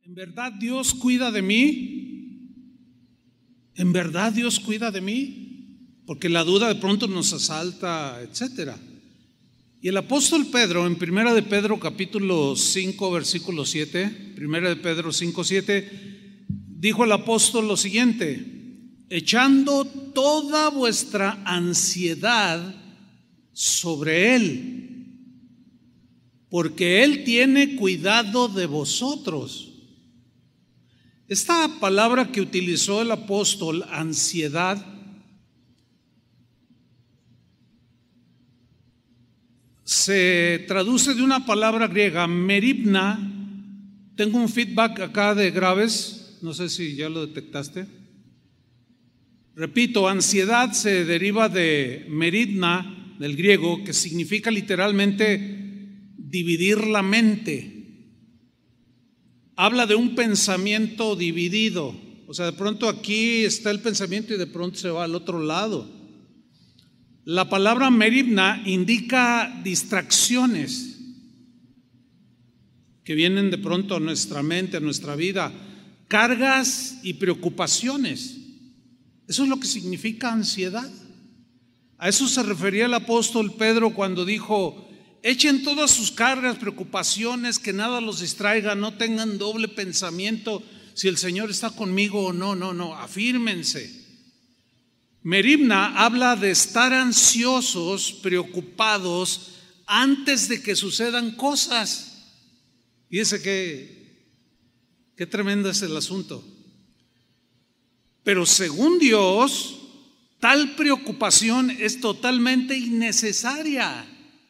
¿En verdad Dios cuida de mí? ¿En verdad Dios cuida de mí? Porque la duda de pronto nos asalta, etcétera. Y el apóstol Pedro, en 1 de Pedro capítulo 5, versículo 7, 1 de Pedro 5, 7, dijo el apóstol lo siguiente: echando toda vuestra ansiedad sobre Él, porque Él tiene cuidado de vosotros. Esta palabra que utilizó el apóstol, ansiedad, se traduce de una palabra griega, merimna. Tengo un feedback acá de graves, no sé si ya lo detectaste. Repito, ansiedad se deriva de merimna, del griego, que significa literalmente dividir la mente. Habla de un pensamiento dividido, o sea, de pronto aquí está el pensamiento y de pronto se va al otro lado. La palabra merimna indica distracciones que vienen de pronto a nuestra mente, a nuestra vida, cargas y preocupaciones. Eso es lo que significa ansiedad. A eso se refería el apóstol Pedro cuando dijo: echen todas sus cargas, preocupaciones, que nada los distraiga, no tengan doble pensamiento si el Señor está conmigo o no, afírmense. Merimna habla de estar ansiosos, preocupados antes de que sucedan cosas. Fíjense qué tremendo es el asunto. Pero según Dios, tal preocupación es totalmente innecesaria.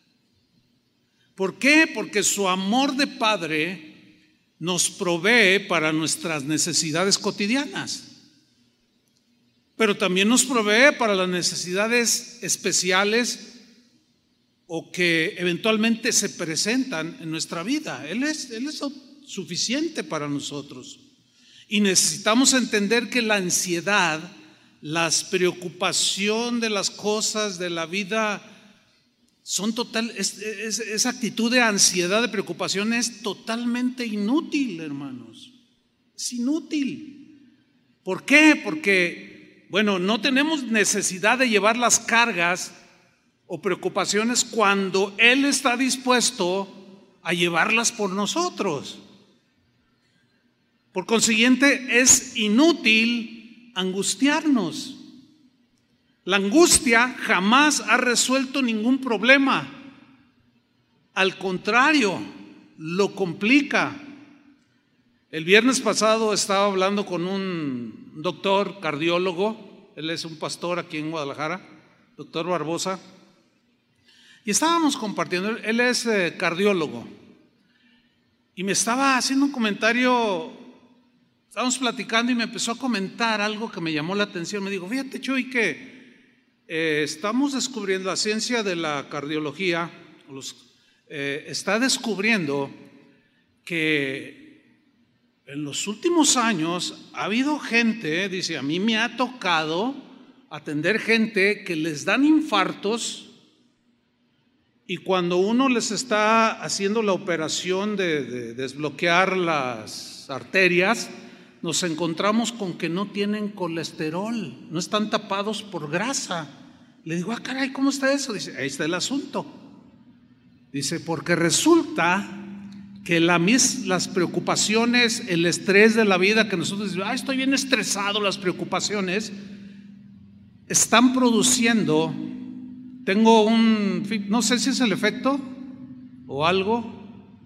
¿Por qué? Porque su amor de Padre nos provee para nuestras necesidades cotidianas, pero también nos provee para las necesidades especiales o que eventualmente se presentan en nuestra vida. Él es suficiente para nosotros. Y necesitamos entender que la ansiedad, la preocupación de las cosas de la vida, son esa actitud de ansiedad, de preocupación es totalmente inútil, hermanos. Es inútil. ¿Por qué? Porque, no tenemos necesidad de llevar las cargas o preocupaciones cuando Él está dispuesto a llevarlas por nosotros. Por consiguiente, es inútil angustiarnos. La angustia jamás ha resuelto ningún problema. Al contrario, lo complica. El viernes pasado estaba hablando con un doctor cardiólogo. Él es un pastor aquí en Guadalajara, doctor Barbosa. Y estábamos compartiendo, él es cardiólogo. Y me estaba haciendo un comentario. Estábamos platicando y me empezó a comentar algo que me llamó la atención. Me dijo: fíjate, Chuy, que estamos descubriendo, la ciencia de la cardiología está descubriendo que en los últimos años ha habido gente, dice, a mí me ha tocado atender gente que les dan infartos, y cuando uno les está haciendo la operación de desbloquear las arterias, nos encontramos con que no tienen colesterol, no están tapados por grasa. Le digo: caray, ¿cómo está eso? Dice: ahí está el asunto. Dice: porque resulta que las preocupaciones, el estrés de la vida, que nosotros decimos: estoy bien estresado, las preocupaciones están produciendo, no sé si es el efecto o algo,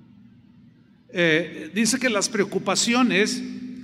dice que las preocupaciones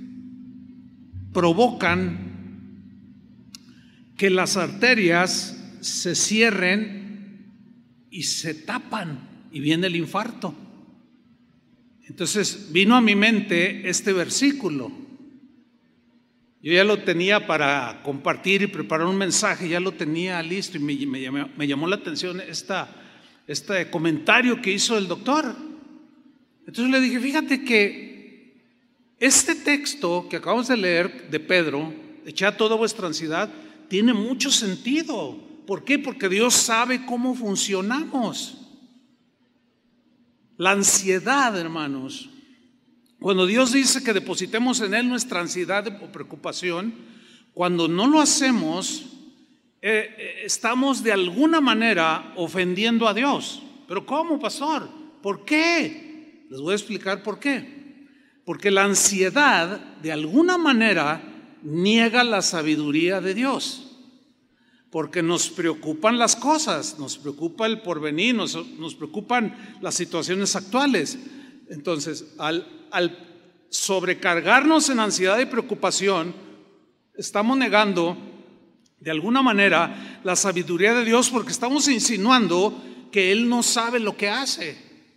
provocan que las arterias se cierren y se tapan y viene el infarto. Entonces vino a mi mente este versículo. Yo ya lo tenía para compartir y preparar un mensaje, ya lo tenía listo, y me llamó la atención este comentario que hizo el doctor. Entonces le dije: fíjate que este texto que acabamos de leer de Pedro, echad toda vuestra ansiedad, tiene mucho sentido. ¿Por qué? Porque Dios sabe cómo funcionamos. La ansiedad, hermanos, Cuando Dios dice que depositemos en Él nuestra ansiedad o preocupación, cuando no lo hacemos, estamos de alguna manera ofendiendo a Dios. ¿Pero cómo, pastor? ¿Por qué? Les voy a explicar por qué. Porque la ansiedad, de alguna manera, niega la sabiduría de Dios. Porque nos preocupan las cosas, nos preocupa el porvenir, nos preocupan las situaciones actuales. Entonces, al sobrecargarnos en ansiedad y preocupación, estamos negando de alguna manera la sabiduría de Dios, porque estamos insinuando que Él no sabe lo que hace.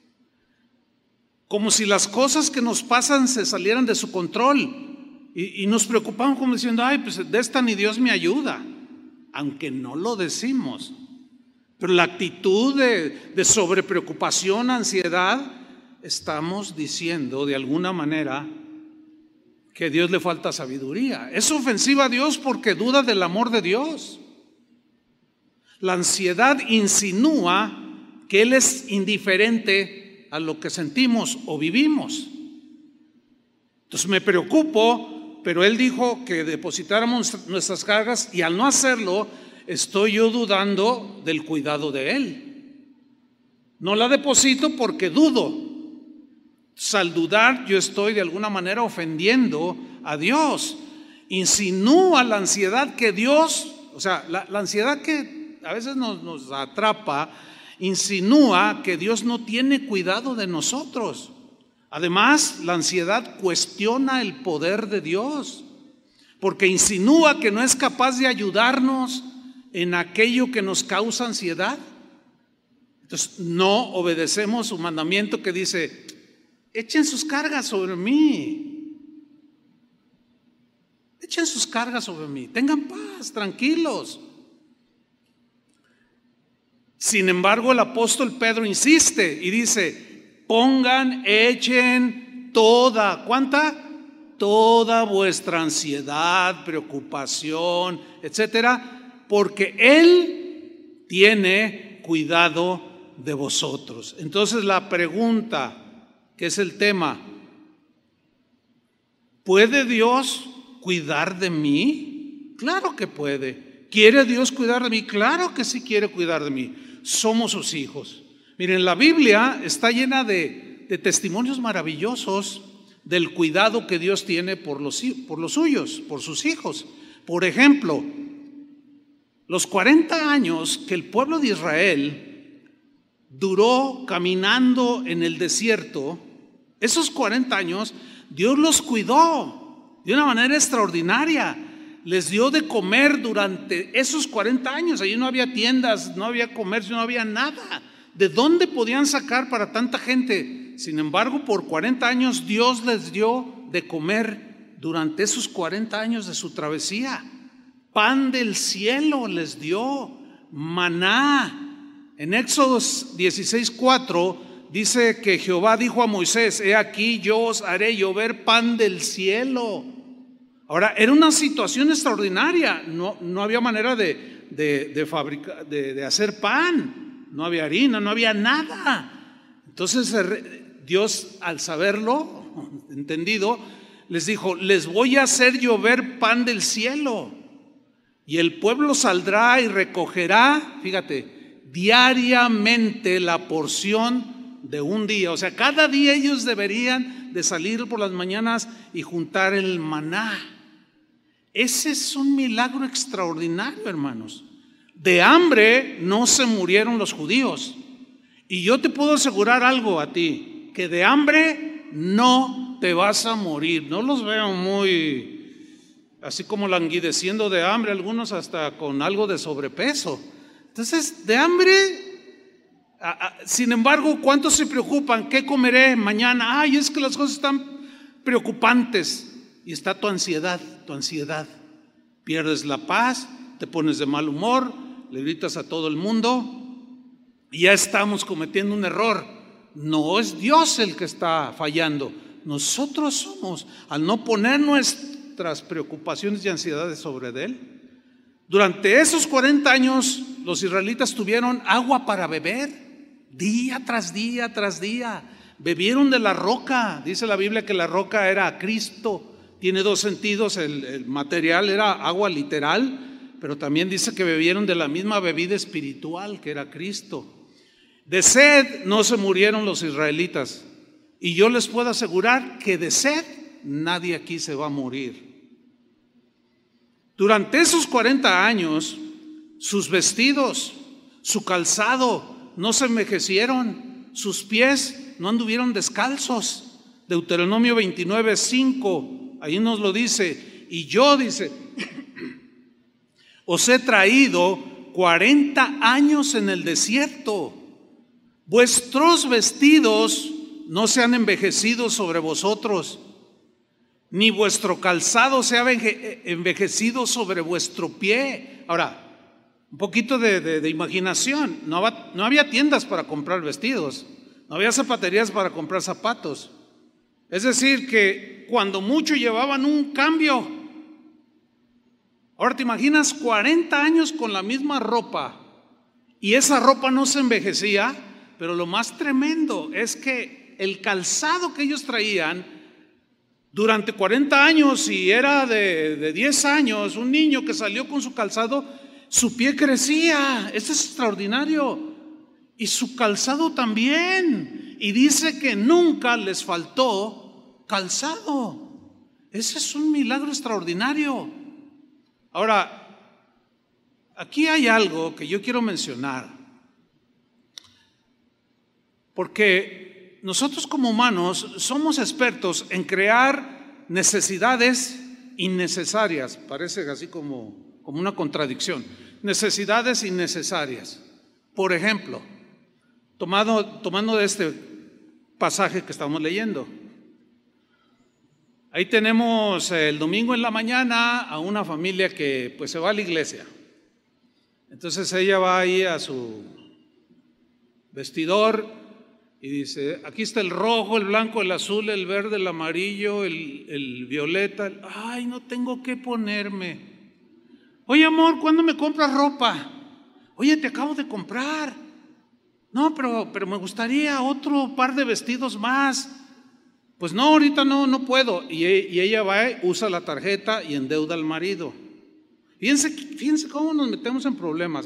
Como si las cosas que nos pasan se salieran de su control. Y nos preocupamos como diciendo, ay, pues de esta ni Dios me ayuda. Aunque no lo decimos. Pero la actitud de sobrepreocupación, ansiedad, estamos diciendo de alguna manera que a Dios le falta sabiduría. Es ofensiva a Dios porque duda del amor de Dios. La ansiedad insinúa que Él es indiferente a lo que sentimos o vivimos. Entonces me preocupo, pero Él dijo que depositáramos nuestras cargas, y al no hacerlo, estoy yo dudando del cuidado de Él. No la deposito porque dudo. Entonces, al dudar, yo estoy de alguna manera ofendiendo a Dios. Insinúa la ansiedad que Dios, o sea, la ansiedad que a veces nos atrapa, insinúa que Dios no tiene cuidado de nosotros. Además, la ansiedad cuestiona el poder de Dios, porque insinúa que no es capaz de ayudarnos en aquello que nos causa ansiedad. Entonces, no obedecemos su mandamiento que dice, echen sus cargas sobre mí. Echen sus cargas sobre mí. Tengan paz, tranquilos. Sin embargo, el apóstol Pedro insiste y dice, echen toda, ¿cuánta? Toda vuestra ansiedad, preocupación, etcétera, porque Él tiene cuidado de vosotros. Entonces la pregunta, que es el tema, ¿puede Dios cuidar de mí? Claro que puede. ¿Quiere Dios cuidar de mí? Claro que sí quiere cuidar de mí. Somos sus hijos. Miren, la Biblia está llena de testimonios maravillosos del cuidado que Dios tiene por los suyos, por sus hijos. Por ejemplo, los 40 años que el pueblo de Israel duró caminando en el desierto, esos 40 años Dios los cuidó de una manera extraordinaria. Les dio de comer durante esos 40 años. Allí no había tiendas, no había comercio, no había nada. ¿De dónde podían sacar para tanta gente? Sin embargo, por 40 años Dios les dio de comer durante esos 40 años de su travesía. Pan del cielo les dio, maná. En Éxodo 16:4 dice que Jehová dijo a Moisés, he aquí yo os haré llover pan del cielo. Ahora, era una situación extraordinaria. No había manera de fabricar, de hacer pan. No había harina, no había nada. Entonces Dios, al saberlo, entendido, les dijo, les voy a hacer llover pan del cielo. Y el pueblo saldrá y recogerá, fíjate, diariamente la porción de un día. O sea, cada día ellos deberían de salir por las mañanas y juntar el maná. Ese es un milagro extraordinario, hermanos. De hambre no se murieron los judíos. Y yo te puedo asegurar algo a ti, que de hambre no te vas a morir. No los veo muy, así como languideciendo de hambre, algunos hasta con algo de sobrepeso. Entonces, de hambre, sin embargo, ¿cuántos se preocupan? ¿Qué comeré mañana? Ay, es que las cosas están preocupantes. Y está tu ansiedad. Pierdes la paz, te pones de mal humor, le gritas a todo el mundo y ya estamos cometiendo un error. No es Dios el que está fallando, nosotros somos, al no poner nuestras preocupaciones y ansiedades sobre Él. Durante esos 40 años los israelitas tuvieron agua para beber, día tras día tras día. Bebieron de la roca. Dice la Biblia que la roca era Cristo. Tiene dos sentidos, el material era agua literal, pero también dice que bebieron de la misma bebida espiritual que era Cristo. De sed no se murieron los israelitas, y yo les puedo asegurar que de sed nadie aquí se va a morir. Durante esos 40 años, sus vestidos, su calzado no se envejecieron, sus pies no anduvieron descalzos. Deuteronomio 29:5. Ahí nos lo dice, y yo, dice, os he traído 40 años en el desierto. Vuestros vestidos no se han envejecido sobre vosotros, ni vuestro calzado se ha envejecido sobre vuestro pie. Ahora, un poquito de imaginación. No había tiendas para comprar vestidos, no había zapaterías para comprar zapatos. Es decir, que cuando mucho llevaban un cambio. Ahora te imaginas 40 años con la misma ropa y esa ropa no se envejecía, pero lo más tremendo es que el calzado que ellos traían durante 40 años, si era de 10 años, un niño que salió con su calzado, su pie crecía. Esto es extraordinario. Y su calzado también. Y dice que nunca les faltó calzado. Ese es un milagro extraordinario. Ahora, aquí hay algo que yo quiero mencionar, porque nosotros como humanos somos expertos en crear necesidades innecesarias. Parece así como una contradicción. Necesidades innecesarias. Por ejemplo, tomando de este pasaje que estamos leyendo, ahí tenemos el domingo en la mañana a una familia que pues se va a la iglesia. Entonces ella va ahí a su vestidor y dice, aquí está el rojo, el blanco, el azul, el verde, el amarillo, el violeta. Ay, no tengo qué ponerme. Oye, amor, ¿cuándo me compras ropa? Oye, te acabo de comprar. No, pero me gustaría otro par de vestidos más. Pues no, ahorita no puedo. Y ella va, usa la tarjeta y endeuda al marido. Fíjense cómo nos metemos en problemas,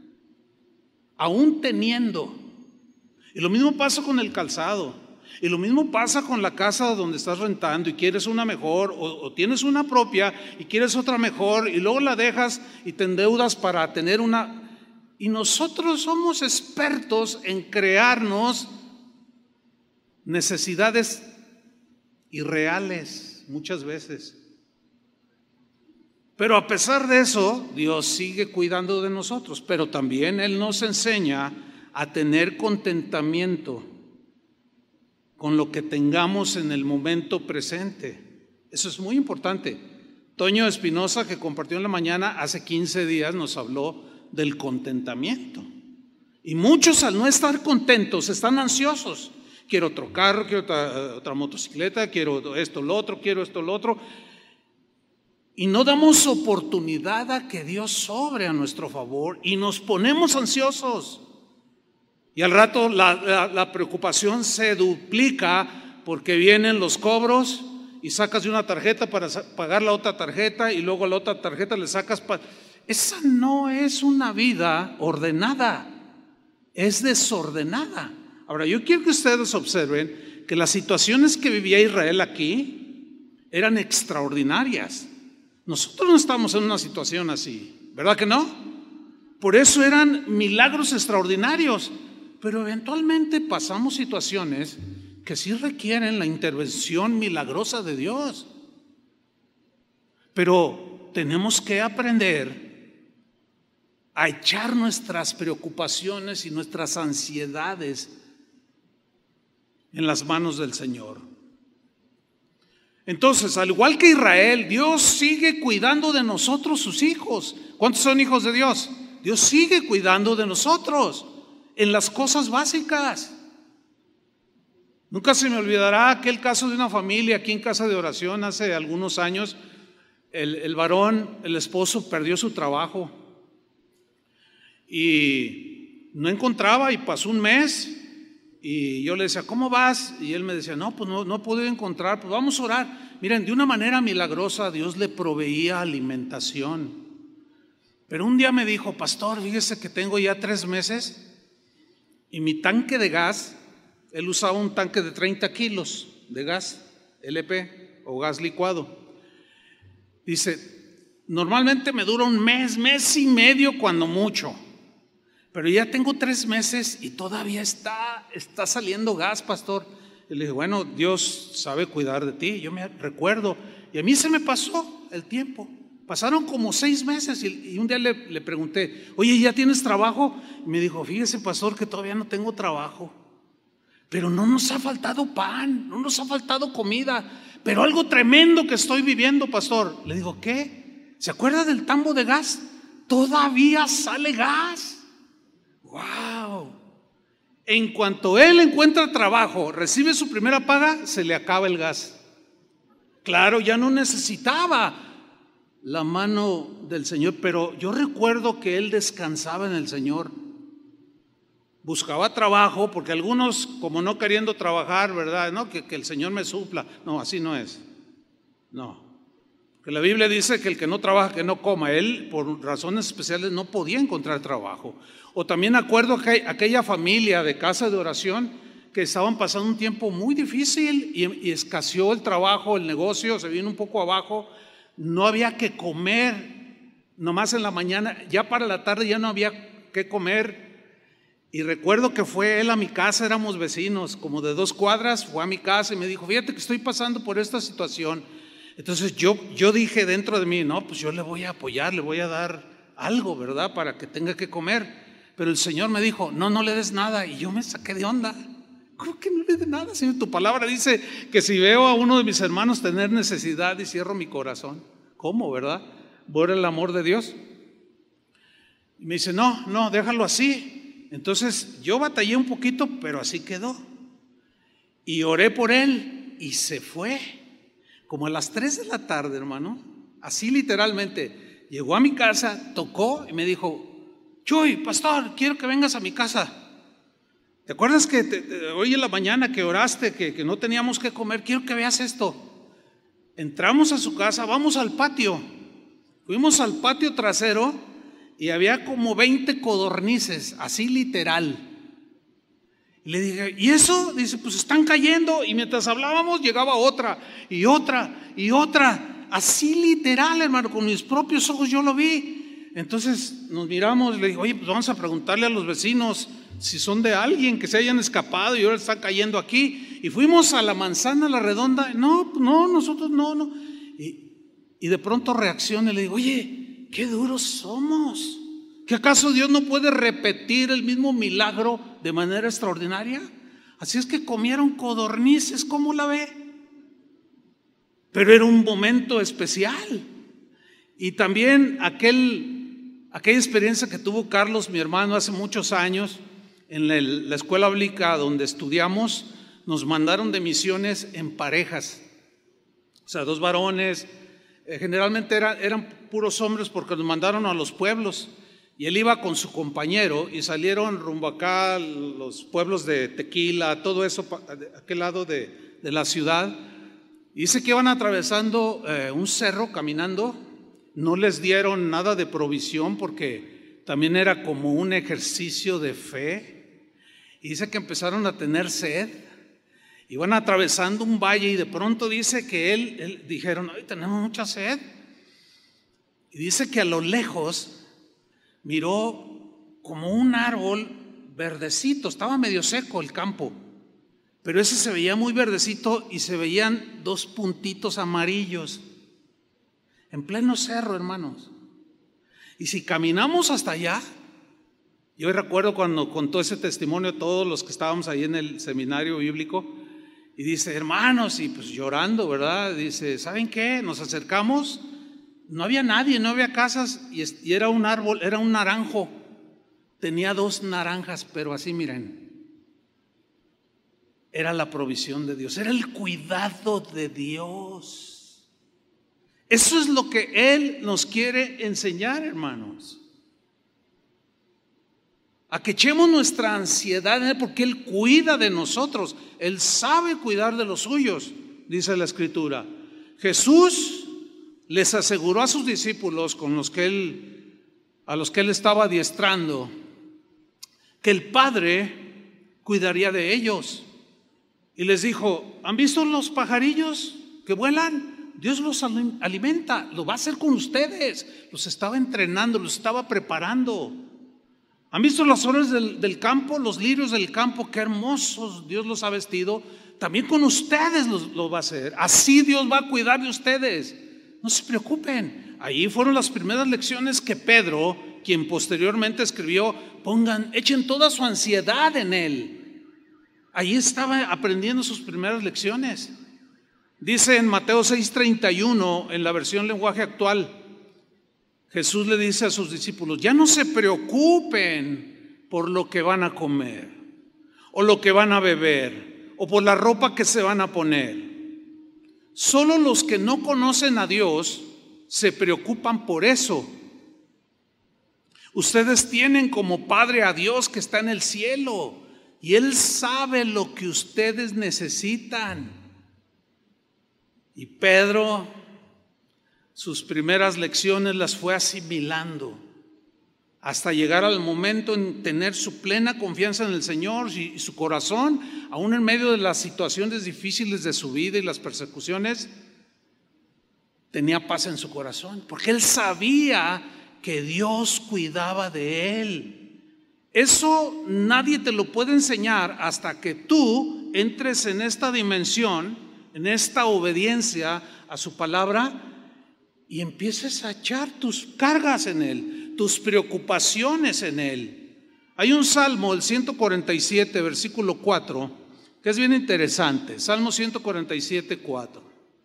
aún teniendo. Y lo mismo pasa con el calzado. Y lo mismo pasa con la casa donde estás rentando y quieres una mejor, o tienes una propia y quieres otra mejor, y luego la dejas y te endeudas para tener una. Y nosotros somos expertos en crearnos necesidades irreales muchas veces. Pero a pesar de eso, Dios sigue cuidando de nosotros, pero también Él nos enseña a tener contentamiento con lo que tengamos en el momento presente. Eso es muy importante. Toño Espinosa, que compartió en la mañana hace 15 días, nos habló del contentamiento. Y muchos, al no estar contentos, están ansiosos. Quiero otro carro, quiero otra motocicleta, quiero esto, lo otro, quiero esto, lo otro. Y no damos oportunidad a que Dios sobre a nuestro favor y nos ponemos ansiosos. Y al rato la preocupación se duplica porque vienen los cobros y sacas de una tarjeta para pagar la otra tarjeta y luego a la otra tarjeta le sacas. Esa no es una vida ordenada, es desordenada. Ahora, yo quiero que ustedes observen que las situaciones que vivía Israel aquí eran extraordinarias. Nosotros no estamos en una situación así, ¿verdad que no? Por eso eran milagros extraordinarios, pero eventualmente pasamos situaciones que sí requieren la intervención milagrosa de Dios. Pero tenemos que aprender a echar nuestras preocupaciones y nuestras ansiedades en las manos del Señor. Entonces, al igual que Israel, Dios sigue cuidando de nosotros, sus hijos. ¿Cuántos son hijos de Dios? Dios sigue cuidando de nosotros en las cosas básicas. Nunca se me olvidará aquel caso de una familia aquí en Casa de Oración hace algunos años. El varón, el esposo, perdió su trabajo y no encontraba, y pasó un mes Y yo le decía, ¿cómo vas? Y él me decía, no, pues no he podido encontrar, pues vamos a orar. Miren, de una manera milagrosa Dios le proveía alimentación. Pero un día me dijo, pastor, fíjese que tengo ya 3 meses y mi tanque de gas, él usaba un tanque de 30 kilos de gas LP o gas licuado. Dice, normalmente me dura un mes, mes y medio cuando mucho. Pero ya tengo 3 meses y todavía está saliendo gas, pastor. Y le dije, bueno, Dios sabe cuidar de ti. Yo me recuerdo. Y a mí se me pasó el tiempo. Pasaron como 6 meses y un día le pregunté, oye, ¿ya tienes trabajo? Y me dijo, fíjese, pastor, que todavía no tengo trabajo. Pero no nos ha faltado pan, no nos ha faltado comida. Pero algo tremendo que estoy viviendo, pastor. Le digo, ¿qué? ¿Se acuerda del tambo de gas? Todavía sale gas. ¡Wow! En cuanto él encuentra trabajo, recibe su primera paga, se le acaba el gas. Claro, ya no necesitaba la mano del Señor, pero yo recuerdo que él descansaba en el Señor. Buscaba trabajo, porque algunos, como no queriendo trabajar, ¿verdad? No, que el Señor me supla. No, así no es. No. Que la Biblia dice que el que no trabaja, que no coma. Él, por razones especiales, no podía encontrar trabajo. O también acuerdo que aquella familia de casa de oración que estaban pasando un tiempo muy difícil y escaseó el trabajo, el negocio, se vino un poco abajo. No había que comer, nomás en la mañana, ya para la tarde ya no había que comer. Y recuerdo que fue él a mi casa, éramos vecinos, como de 2 cuadras, fue a mi casa y me dijo, fíjate que estoy pasando por esta situación. Entonces yo dije dentro de mí, no, pues yo le voy a apoyar, le voy a dar algo, ¿verdad? Para que tenga que comer. Pero el Señor me dijo, no le des nada. Y yo me saqué de onda. ¿Cómo que no le des nada, Señor? Tu palabra dice que si veo a uno de mis hermanos tener necesidad y cierro mi corazón. ¿Cómo, verdad? ¿Por el amor de Dios? Y me dice, no, déjalo así. Entonces yo batallé un poquito, pero así quedó. Y oré por él y se fue. Como a las 3 de la tarde, hermano, así literalmente, llegó a mi casa, tocó y me dijo, Chuy, pastor, quiero que vengas a mi casa. ¿Te acuerdas que hoy en la mañana que oraste, que no teníamos que comer? Quiero que veas esto. Entramos a su casa, vamos al patio. Fuimos al patio trasero y había como 20 codornices, así literal. Y le dije, ¿y eso? Dice, pues están cayendo. Y mientras hablábamos llegaba otra y otra y otra. Así literal, hermano, con mis propios ojos yo lo vi. Entonces nos miramos y le dije, oye, pues vamos a preguntarle a los vecinos si son de alguien que se hayan escapado y ahora están cayendo aquí. Y fuimos a la manzana, a la redonda. No, nosotros no. Y de pronto reacciona y le digo, oye, qué duros somos. ¿Que acaso Dios no puede repetir el mismo milagro de manera extraordinaria? Así es que comieron codornices, ¿cómo la ve? Pero era un momento especial. Y también aquella experiencia que tuvo Carlos, mi hermano, hace muchos años, en la escuela bíblica donde estudiamos, nos mandaron de misiones en parejas. O sea, 2 varones, generalmente eran puros hombres porque nos mandaron a los pueblos. Y él iba con su compañero y salieron rumbo acá, los pueblos de Tequila, todo eso, aquel lado de la ciudad. Y dice que iban atravesando un cerro caminando. No les dieron nada de provisión porque también era como un ejercicio de fe. Y dice que empezaron a tener sed. Iban atravesando un valle y de pronto dice que él dijeron, ay, tenemos mucha sed. Y dice que a lo lejos miró como un árbol verdecito, estaba medio seco el campo, pero ese se veía muy verdecito y se veían 2 puntitos amarillos en pleno cerro, hermanos. Y si caminamos hasta allá, yo recuerdo cuando contó ese testimonio a todos los que estábamos ahí en el seminario bíblico, y dice, hermanos, y pues llorando, ¿verdad? Dice, ¿saben qué? Nos acercamos. No había nadie, no había casas y era un árbol, era un naranjo. Tenía 2 naranjas, pero así miren. Era la provisión de Dios, era el cuidado de Dios. Eso es lo que Él nos quiere enseñar, hermanos. a que echemos nuestra ansiedad en Él, porque Él cuida de nosotros. Él sabe cuidar de los suyos, dice la Escritura. Jesús les aseguró a sus discípulos a los que Él estaba adiestrando, que el Padre cuidaría de ellos. Y les dijo: ¿han visto los pajarillos que vuelan? Dios los alimenta, lo va a hacer con ustedes. Los estaba entrenando, los estaba preparando. ¿Han visto las flores del campo, los lirios del campo? Qué hermosos Dios los ha vestido. También con ustedes lo va a hacer. Así Dios va a cuidar de ustedes. No se preocupen. Ahí fueron las primeras lecciones que Pedro, quien posteriormente escribió, echen toda su ansiedad en Él. Ahí estaba aprendiendo sus primeras lecciones. Dice en Mateo 6:31, en la versión lenguaje actual, Jesús le dice a sus discípulos: ya no se preocupen por lo que van a comer, o lo que van a beber, o por la ropa que se van a poner. Solo los que no conocen a Dios se preocupan por eso. Ustedes tienen como Padre a Dios que está en el cielo, y Él sabe lo que ustedes necesitan. Y Pedro, sus primeras lecciones las fue asimilando hasta llegar al momento en tener su plena confianza en el Señor, y su corazón, aún en medio de las situaciones difíciles de su vida y las persecuciones, tenía paz en su corazón, porque él sabía que Dios cuidaba de él. Eso nadie te lo puede enseñar hasta que tú entres en esta dimensión, en esta obediencia a su palabra, y empieces a echar tus cargas en Él, tus preocupaciones en Él. Hay un salmo, el 147, versículo 4, que es bien interesante. Salmo 147, 4.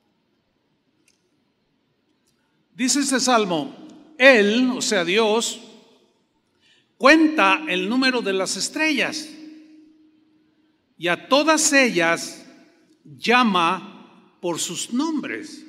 Dice este salmo: Él, o sea Dios, cuenta el número de las estrellas, y a todas ellas llama por sus nombres.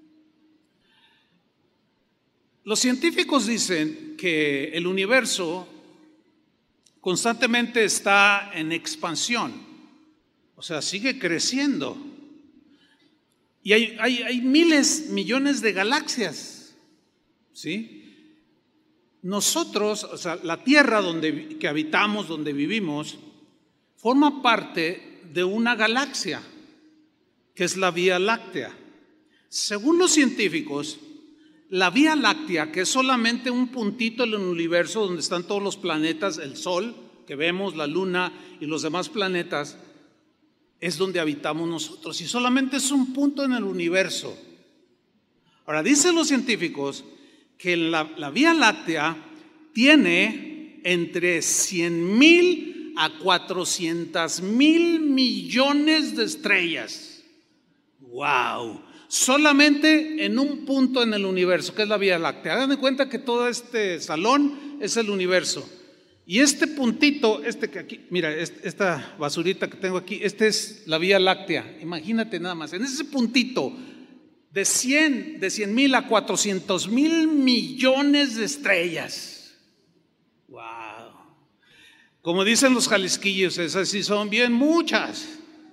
Los científicos dicen que el universo constantemente está en expansión, o sea, sigue creciendo. Y hay miles, millones de galaxias, ¿sí? Nosotros, o sea, la Tierra que habitamos, donde vivimos, forma parte de una galaxia, que es la Vía Láctea. Según los científicos, la Vía Láctea, que es solamente un puntito en el universo donde están todos los planetas, el Sol que vemos, la Luna y los demás planetas, es donde habitamos nosotros, y solamente es un punto en el universo. Ahora, dicen los científicos que la Vía Láctea tiene entre 100,000 a 400,000 millones de estrellas. ¡Wow! Solamente en un punto en el universo, que es la Vía Láctea. Hagan de cuenta que todo este salón es el universo. Y este puntito, que aquí, mira, esta basurita que tengo aquí, es la Vía Láctea. Imagínate nada más, en ese puntito de 100,000 a 400,000 millones de estrellas. ¡Wow! Como dicen los jalisquillos, esas sí son bien muchas.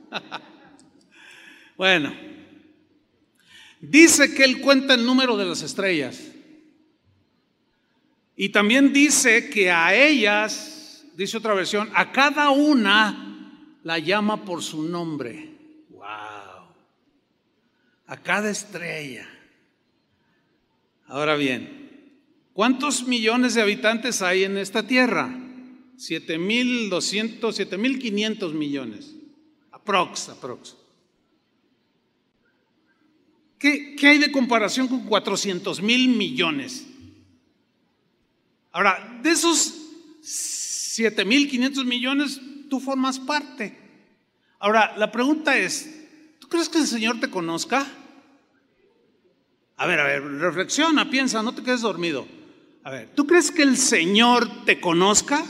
Bueno, dice que él cuenta el número de las estrellas. Y también dice que a ellas, dice otra versión, a cada una la llama por su nombre. ¡Wow! A cada estrella. Ahora bien, ¿cuántos millones de habitantes hay en esta tierra? 7,200, 7,500 millones. Aprox. ¿Qué hay de comparación con 400,000 millones? Ahora, de esos 7,500 millones, tú formas parte. Ahora, la pregunta es, ¿tú crees que el Señor te conozca? A ver, reflexiona, piensa, no te quedes dormido. A ver, ¿tú crees que el Señor te conozca?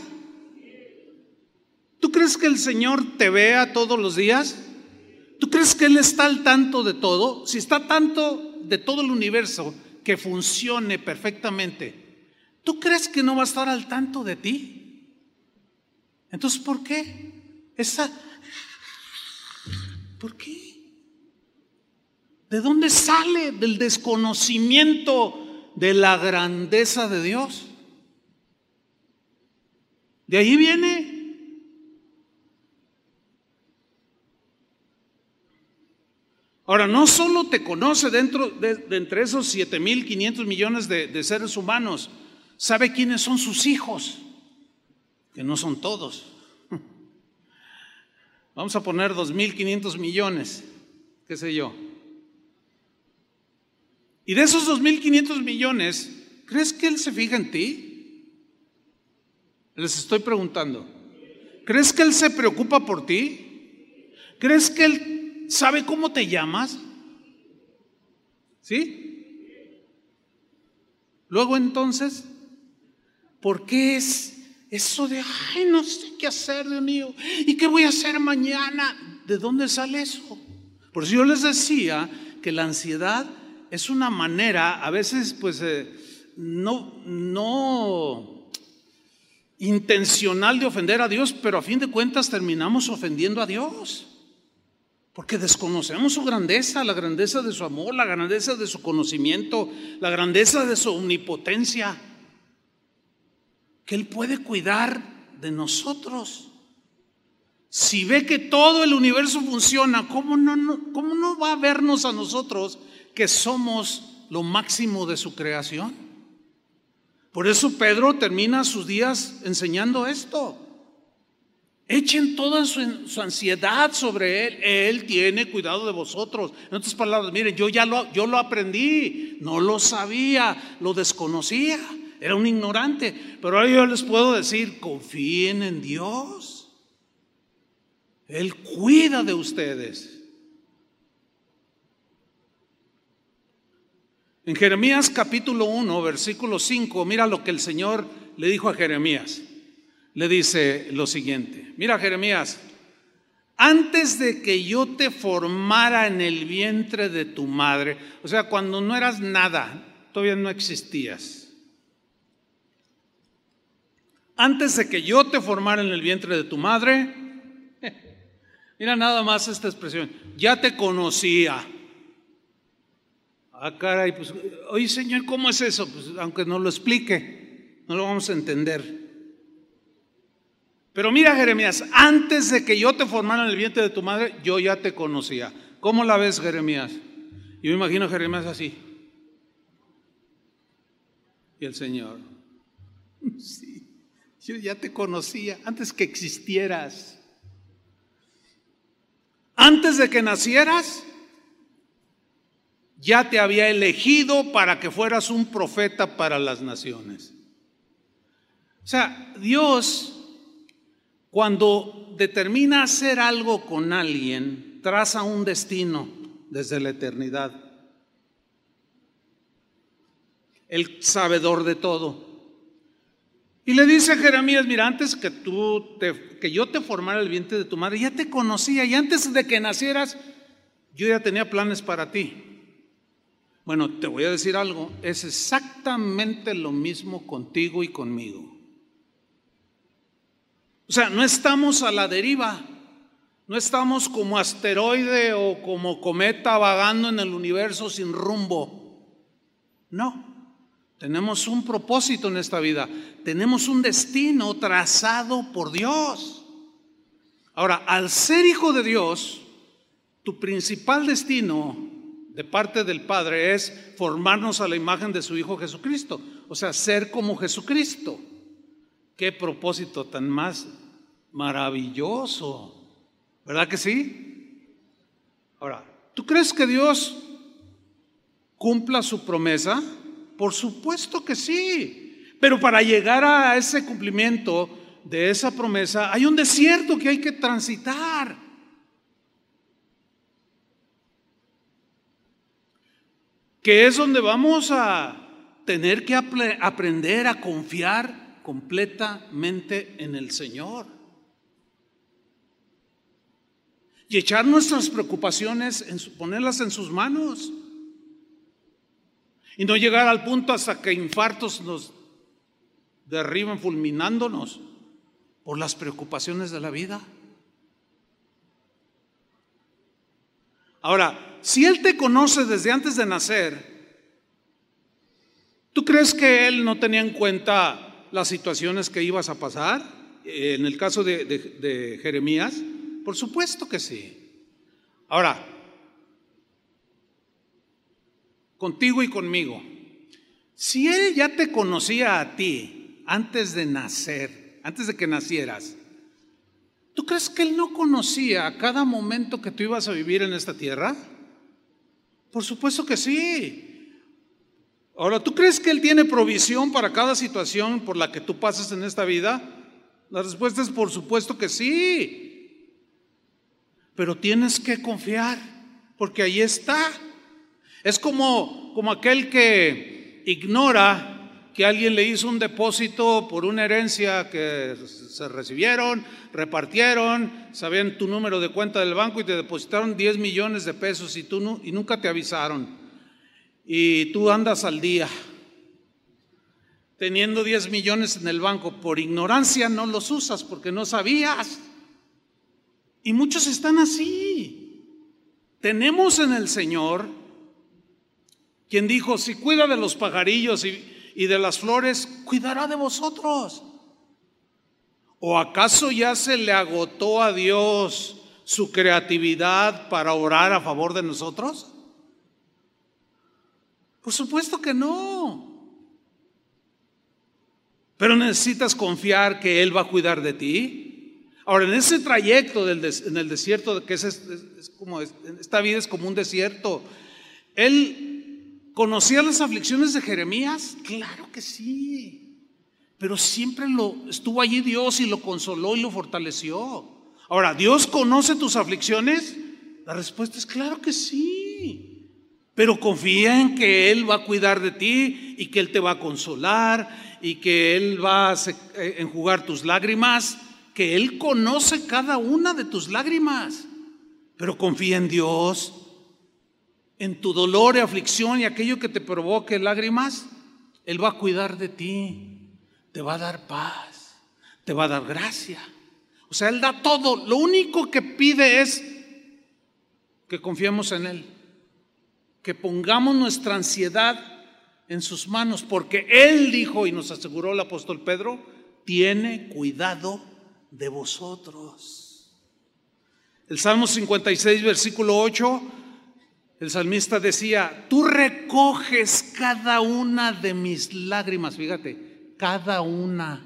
¿Tú crees que el Señor te vea todos los días? ¿Tú crees que Él está al tanto de todo? Si está al tanto de todo el universo, que funcione perfectamente, ¿tú crees que no va a estar al tanto de ti? Entonces, ¿por qué? ¿Por qué? ¿De dónde sale? Del desconocimiento de la grandeza de Dios. De ahí viene. Ahora, no solo te conoce dentro de entre esos 7,500 millones de seres humanos, sabe quiénes son sus hijos, que no son todos. Vamos a poner 2,500 millones, qué sé yo. Y de esos 2,500 millones, ¿crees que Él se fija en ti? Les estoy preguntando. ¿Crees que Él se preocupa por ti? ¿Crees que Él sabe cómo te llamas? ¿Sí? Luego entonces, ¿por qué es eso de, ay, no sé qué hacer, Dios mío, y qué voy a hacer mañana? ¿De dónde sale eso? Por eso yo les decía que la ansiedad es una manera, a veces pues no intencional de ofender a Dios, pero a fin de cuentas terminamos ofendiendo a Dios. Porque desconocemos su grandeza, la grandeza de su amor, la grandeza de su conocimiento, la grandeza de su omnipotencia. Que Él puede cuidar de nosotros. Si ve que todo el universo funciona, ¿cómo no va a vernos a nosotros que somos lo máximo de su creación? Por eso Pedro termina sus días enseñando esto. Echen toda su ansiedad sobre Él. Él tiene cuidado de vosotros. En otras palabras, miren, yo lo aprendí, no lo sabía, lo desconocía, era un ignorante. Pero ahora yo les puedo decir, confíen en Dios. Él cuida de ustedes. En Jeremías capítulo 1, versículo 5, mira lo que el Señor le dijo a Jeremías. Le dice lo siguiente: mira, Jeremías, antes de que yo te formara en el vientre de tu madre, o sea, cuando no eras nada, todavía no existías. Antes de que yo te formara en el vientre de tu madre, mira nada más esta expresión, ya te conocía. Ah, caray, pues, oye, Señor, ¿cómo es eso? Pues aunque no lo explique, no lo vamos a entender. Pero mira, Jeremías, antes de que yo te formara en el vientre de tu madre, yo ya te conocía. ¿Cómo la ves, Jeremías? Yo me imagino a Jeremías así. Y el Señor, sí, yo ya te conocía antes que existieras. Antes de que nacieras, ya te había elegido para que fueras un profeta para las naciones. O sea, Dios, cuando determina hacer algo con alguien, traza un destino desde la eternidad. El sabedor de todo. Y le dice a Jeremías, mira, antes que yo te formara el vientre de tu madre, ya te conocía, y antes de que nacieras, yo ya tenía planes para ti. Bueno, te voy a decir algo, es exactamente lo mismo contigo y conmigo. O sea, no estamos a la deriva, no estamos como asteroide o como cometa vagando en el universo sin rumbo. No, tenemos un propósito en esta vida, tenemos un destino trazado por Dios. Ahora, al ser hijo de Dios, tu principal destino de parte del Padre es formarnos a la imagen de su Hijo Jesucristo, o sea, ser como Jesucristo. Qué propósito tan más maravilloso, ¿verdad que sí? Ahora, ¿tú crees que Dios cumpla su promesa? Por supuesto que sí, pero para llegar a ese cumplimiento de esa promesa hay un desierto que hay que transitar. Que es donde vamos a tener que aprender a confiar completamente en el Señor y echar nuestras preocupaciones, ponerlas en sus manos y no llegar al punto hasta que infartos nos derriban fulminándonos por las preocupaciones de la vida. Ahora, si Él te conoce desde antes de nacer, ¿tú crees que Él no tenía en cuenta las situaciones que ibas a pasar? En el caso de Jeremías, por supuesto que sí. Ahora, contigo y conmigo, si Él ya te conocía a ti antes de nacer, antes de que nacieras, ¿tú crees que Él no conocía cada momento que tú ibas a vivir en esta tierra? Por supuesto que sí. Ahora, ¿tú crees que Él tiene provisión para cada situación por la que tú pasas en esta vida? La respuesta es por supuesto que sí. Pero tienes que confiar, porque ahí está. Es como aquel que ignora que alguien le hizo un depósito por una herencia que se recibieron, repartieron, sabían tu número de cuenta del banco y te depositaron 10 millones de pesos y nunca te avisaron. Y tú andas al día teniendo 10 millones en el banco. Por ignorancia no los usas porque no sabías. Y muchos están así. Tenemos en el Señor quien dijo: si cuida de los pajarillos y de las flores, cuidará de vosotros. ¿O acaso ya se le agotó a Dios su creatividad para orar a favor de nosotros? Por supuesto que no. Pero necesitas confiar que Él va a cuidar de ti. Ahora, en ese trayecto en el desierto, que es como esta vida es como un desierto, Él ¿conocía las aflicciones de Jeremías? Claro que sí, pero siempre estuvo allí Dios y lo consoló y lo fortaleció. Ahora, ¿Dios conoce tus aflicciones? La respuesta es claro que sí, pero confía en que Él va a cuidar de ti y que Él te va a consolar y que Él va a enjugar tus lágrimas, que Él conoce cada una de tus lágrimas, pero confía en Dios. En tu dolor y aflicción y aquello que te provoque lágrimas, Él va a cuidar de ti, te va a dar paz, te va a dar gracia. O sea, Él da todo. Lo único que pide es que confiemos en Él, que pongamos nuestra ansiedad en sus manos, porque Él dijo, y nos aseguró el apóstol Pedro, tiene cuidado de vosotros. El Salmo 56, versículo 8, el salmista decía: tú recoges cada una de mis lágrimas. Fíjate, cada una.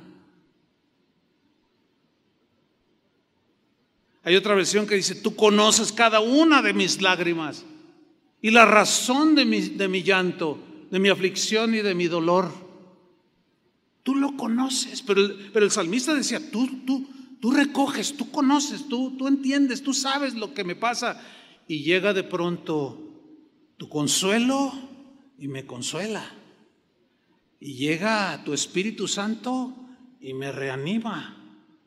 Hay otra versión que dice: tú conoces cada una de mis lágrimas y la razón de mi llanto, de mi aflicción y de mi dolor. Tú lo conoces. Pero el salmista decía: tú recoges, tú conoces, tú entiendes, tú sabes lo que me pasa. Y llega de pronto tu consuelo y me consuela. Y llega tu Espíritu Santo y me reanima.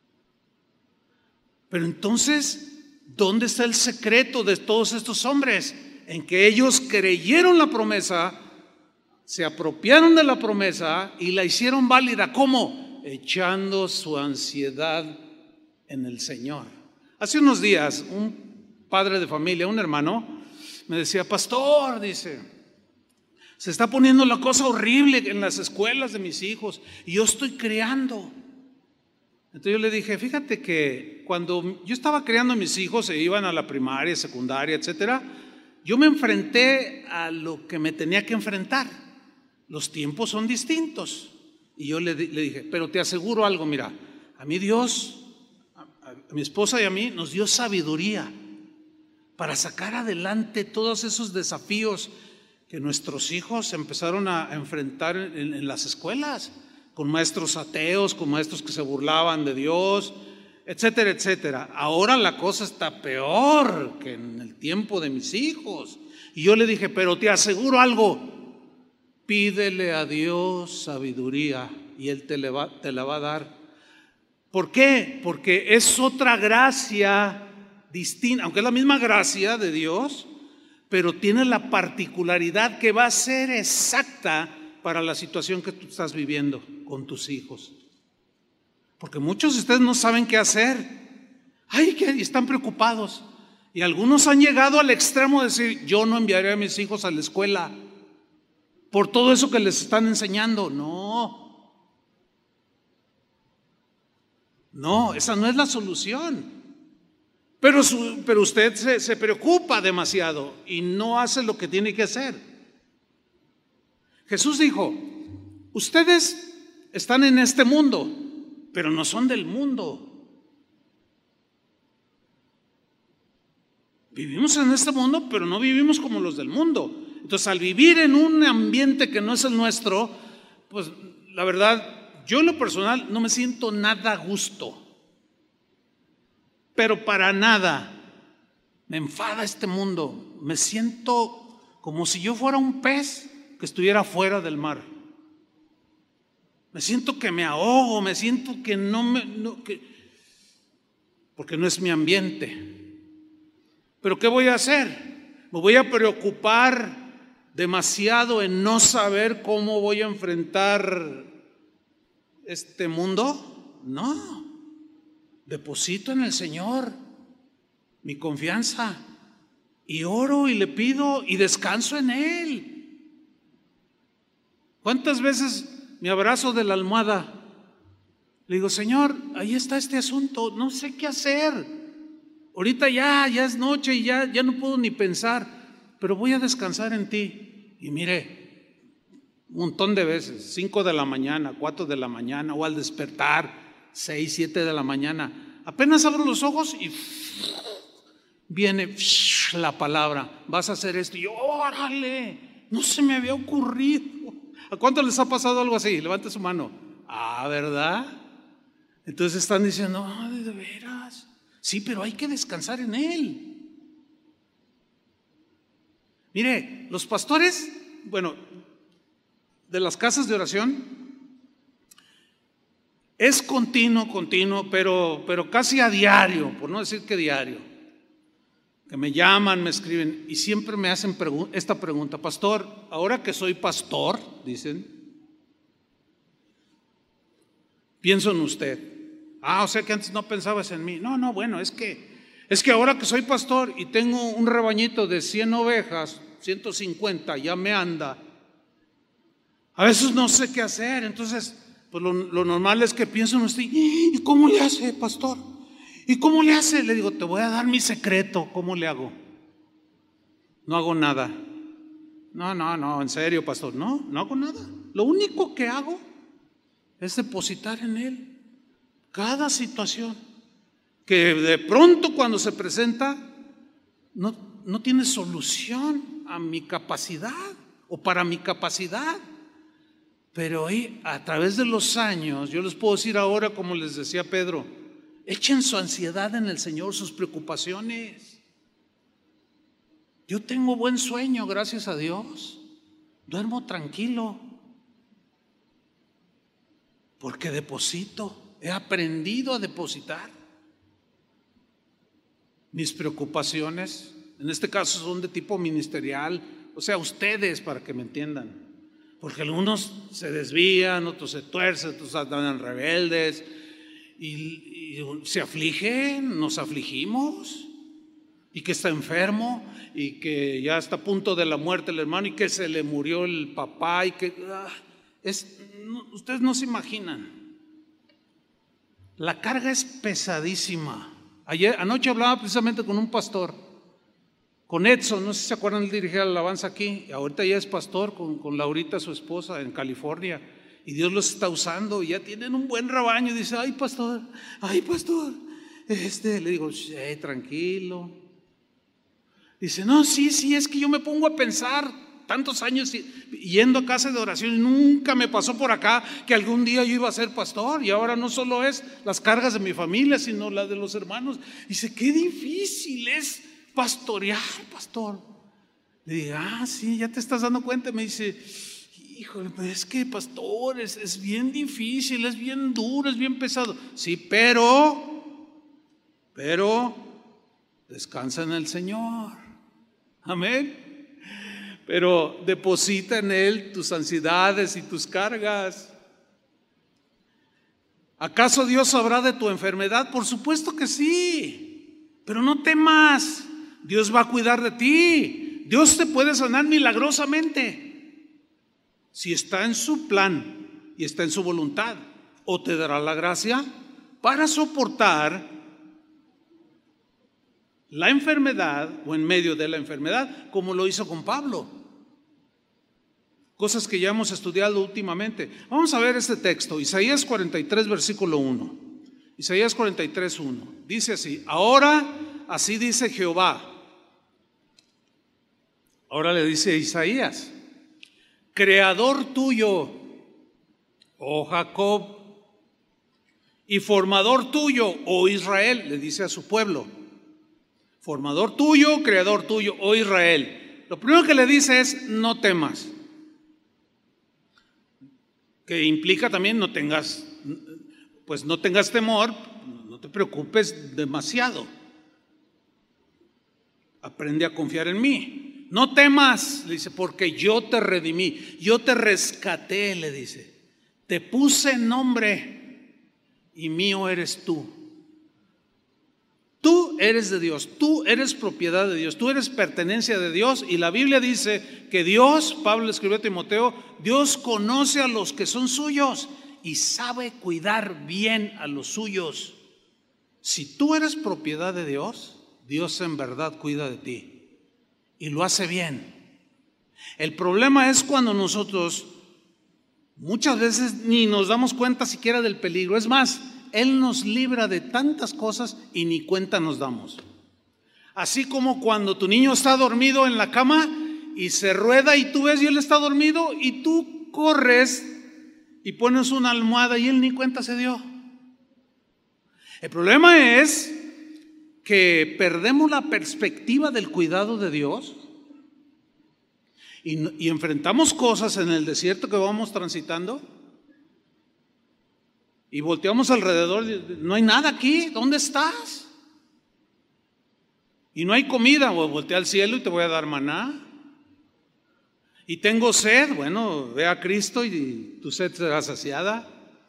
Pero entonces, ¿dónde está el secreto de todos estos hombres? En que ellos creyeron la promesa, se apropiaron de la promesa y la hicieron válida. ¿Cómo? Echando su ansiedad en el Señor. Hace unos días, un padre de familia, un hermano, me decía: pastor, dice, se está poniendo la cosa horrible en las escuelas de mis hijos y yo estoy criando. Entonces yo le dije: fíjate que cuando yo estaba criando a mis hijos, se iban a la primaria, secundaria, etcétera, yo me enfrenté a lo que me tenía que enfrentar. Los tiempos son distintos. Y yo le dije: pero te aseguro algo, mira, a mí Dios, a mi esposa y a mí nos dio sabiduría para sacar adelante todos esos desafíos que nuestros hijos empezaron a enfrentar en las escuelas, con maestros ateos, con maestros que se burlaban de Dios, etcétera, etcétera. Ahora la cosa está peor que en el tiempo de mis hijos. Y yo le dije: pero te aseguro algo, pídele a Dios sabiduría y Él te la va a dar. ¿Por qué? Porque es otra gracia distinta, aunque es la misma gracia de Dios, pero tiene la particularidad que va a ser exacta para la situación que tú estás viviendo con tus hijos. Porque muchos de ustedes no saben qué hacer. Ay, que están preocupados. Y algunos han llegado al extremo de decir, yo no enviaré a mis hijos a la escuela por todo eso que les están enseñando. No, esa no es la solución. Pero usted se preocupa demasiado y no hace lo que tiene que hacer. Jesús dijo, ustedes están en este mundo, pero no son del mundo. Vivimos en este mundo, pero no vivimos como los del mundo. Entonces, al vivir en un ambiente que no es el nuestro, pues la verdad, yo en lo personal no me siento nada a gusto. Pero para nada. Me enfada este mundo. Me siento como si yo fuera un pez que estuviera fuera del mar. Me siento que me ahogo, me siento que porque no es mi ambiente. Pero ¿qué voy a hacer? ¿Me voy a preocupar demasiado en no saber cómo voy a enfrentar este mundo? No. Deposito en el Señor mi confianza y oro y le pido y descanso en Él. ¿Cuántas veces me abrazo de la almohada? Le digo, Señor, ahí está este asunto, no sé qué hacer. Ahorita ya es noche y ya no puedo ni pensar, pero voy a descansar en ti. Y mire, un montón de veces, 5 de la mañana, 4 de la mañana, o al despertar, 6, 7 de la mañana, apenas abro los ojos y viene la palabra, vas a hacer esto. Y yo, órale, no se me había ocurrido. ¿A cuánto les ha pasado algo así? Levante su mano. ¿Verdad? Entonces están diciendo, de veras. Sí, pero hay que descansar en Él. Mire, los pastores, de las casas de oración, es continuo, pero casi a diario, por no decir que diario, que me llaman, me escriben y siempre me hacen esta pregunta, pastor, ahora que soy pastor, dicen, pienso en usted. O sea que antes no pensabas en mí. No, bueno, es que ahora que soy pastor y tengo un rebañito de 100 ovejas, 150, ya me anda. A veces no sé qué hacer, entonces pues lo normal es que pienso en usted. ¿Y cómo le hace, pastor? ¿Y cómo le hace? Le digo, te voy a dar mi secreto. ¿Cómo le hago? No hago nada. No, en serio, pastor. No hago nada. Lo único que hago es depositar en Él cada situación que de pronto cuando se presenta no tiene solución a mi capacidad o para mi capacidad. Pero a través de los años, yo les puedo decir ahora, como les decía Pedro, echen su ansiedad en el Señor, sus preocupaciones. Yo tengo buen sueño, gracias a Dios. Duermo tranquilo porque deposito. He aprendido a depositar. Mis preocupaciones, en este caso, son de tipo ministerial, o sea, ustedes, para que me entiendan, porque algunos se desvían, otros se tuercen, otros andan rebeldes y se afligen, nos afligimos, y que está enfermo y que ya está a punto de la muerte el hermano y que se le murió el papá y que ustedes no se imaginan. La carga es pesadísima. Anoche hablaba precisamente con un pastor, con Edson, no sé si se acuerdan, él dirigía la alabanza aquí, y ahorita ya es pastor con Laurita, su esposa, en California, y Dios los está usando, y ya tienen un buen rebaño, y dice, ay pastor, le digo, tranquilo. Dice, no, sí, es que yo me pongo a pensar, tantos años yendo a casa de oración y nunca me pasó por acá que algún día yo iba a ser pastor, y ahora no solo es las cargas de mi familia, sino las de los hermanos. Dice, qué difícil es pastorear, pastor. Le digo, sí, ya te estás dando cuenta. Me dice, híjole, pues es que pastor, es bien difícil, es bien duro, es bien pesado. Sí, pero descansa en el Señor. Amén. Pero deposita en Él tus ansiedades y tus cargas. ¿Acaso Dios sabrá de tu enfermedad? Por supuesto que sí, pero no temas, Dios va a cuidar de ti. Dios te puede sanar milagrosamente si está en su plan y está en su voluntad, o te dará la gracia para soportar la enfermedad o en medio de la enfermedad, como lo hizo con Pablo. Cosas que ya hemos estudiado últimamente. Vamos a ver este texto, Isaías 43, versículo 1. Isaías 43, 1. Dice así: ahora así dice Jehová. Ahora le dice a Isaías: creador tuyo, oh Jacob, y formador tuyo, oh Israel. Le dice a su pueblo: formador tuyo, creador tuyo, oh Israel. Lo primero que le dice es: no temas. Que implica también no tengas temor, no te preocupes demasiado. Aprende a confiar en mí. No temas, le dice, porque yo te redimí, yo te rescaté, le dice. Te puse nombre y mío eres tú. Tú eres de Dios, tú eres propiedad de Dios, tú eres pertenencia de Dios. Y la Biblia dice que Dios, Pablo escribió a Timoteo, Dios conoce a los que son suyos y sabe cuidar bien a los suyos. Si tú eres propiedad de Dios, Dios en verdad cuida de ti y lo hace bien. El problema es cuando nosotros muchas veces ni nos damos cuenta siquiera del peligro. Es más, Él nos libra de tantas cosas y ni cuenta nos damos. Así como cuando tu niño está dormido en la cama y se rueda y tú ves y él está dormido y tú corres y pones una almohada y él ni cuenta se dio. El problema es que perdemos la perspectiva del cuidado de Dios y enfrentamos cosas en el desierto que vamos transitando. Y volteamos alrededor, no hay nada aquí, ¿dónde estás? Y no hay comida, o voltea al cielo y te voy a dar maná. Y tengo sed, bueno, ve a Cristo y tu sed será saciada.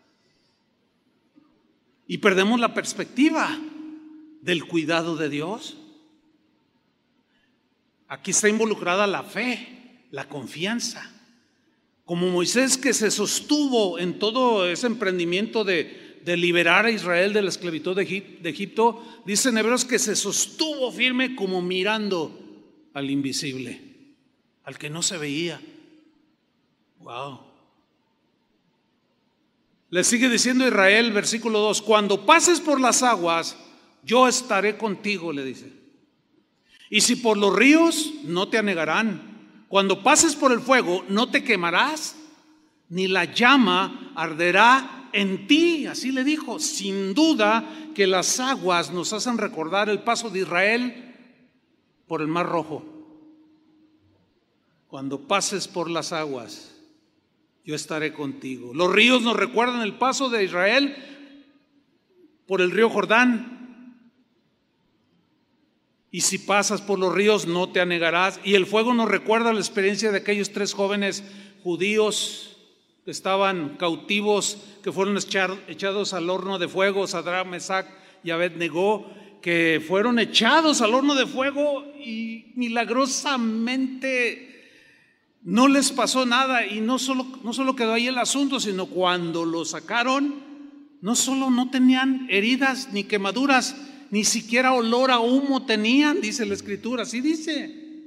Y perdemos la perspectiva del cuidado de Dios. Aquí está involucrada la fe, la confianza. Como Moisés, que se sostuvo en todo ese emprendimiento de liberar a Israel de la esclavitud de Egipto, dice en Hebreos que se sostuvo firme como mirando al invisible, al que no se veía. Wow. Le sigue diciendo Israel, versículo 2: cuando pases por las aguas, yo estaré contigo, le dice. Y si por los ríos, no te anegarán. Cuando pases por el fuego, no te quemarás, ni la llama arderá en ti. Así le dijo. Sin duda que las aguas nos hacen recordar el paso de Israel por el Mar Rojo. Cuando pases por las aguas, yo estaré contigo. Los ríos nos recuerdan el paso de Israel por el río Jordán. Y si pasas por los ríos no te anegarás. Y el fuego nos recuerda la experiencia de aquellos 3 jóvenes judíos que estaban cautivos, que fueron echados al horno de fuego, Sadrach, Mesach y Abed-Negó, que fueron echados al horno de fuego y milagrosamente no les pasó nada. Y no solo quedó ahí el asunto, sino cuando lo sacaron, no solo no tenían heridas ni quemaduras, ni siquiera olor a humo tenían, dice la Escritura, así dice.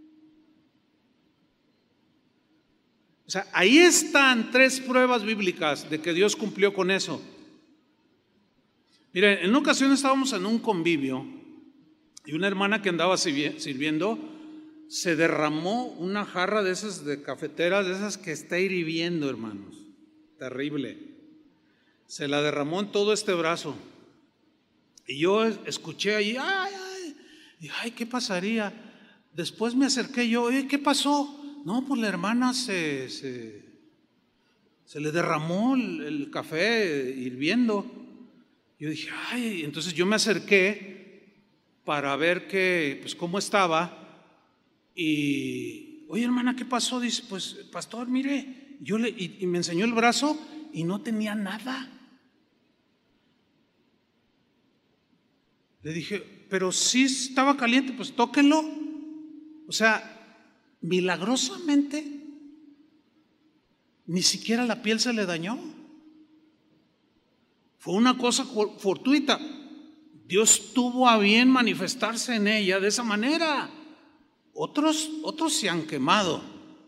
O sea, ahí están 3 pruebas bíblicas de que Dios cumplió con eso. Miren, en una ocasión estábamos en un convivio y una hermana que andaba sirviendo se derramó una jarra de esas de cafetera, de esas que está hirviendo, hermanos. Terrible. Se la derramó en todo este brazo. Y yo escuché ahí, ay, ¿qué pasaría? Después me acerqué yo, ¿qué pasó? No, pues la hermana se le derramó el café hirviendo. Yo dije, ay, entonces yo me acerqué para ver pues cómo estaba. Y, oye hermana, ¿qué pasó? Dice, pues pastor, mire, y me enseñó el brazo y no tenía nada. Le dije, pero sí estaba caliente, pues tóquenlo. O sea, milagrosamente, ni siquiera la piel se le dañó. Fue una cosa fortuita. Dios tuvo a bien manifestarse en ella de esa manera. Otros se han quemado.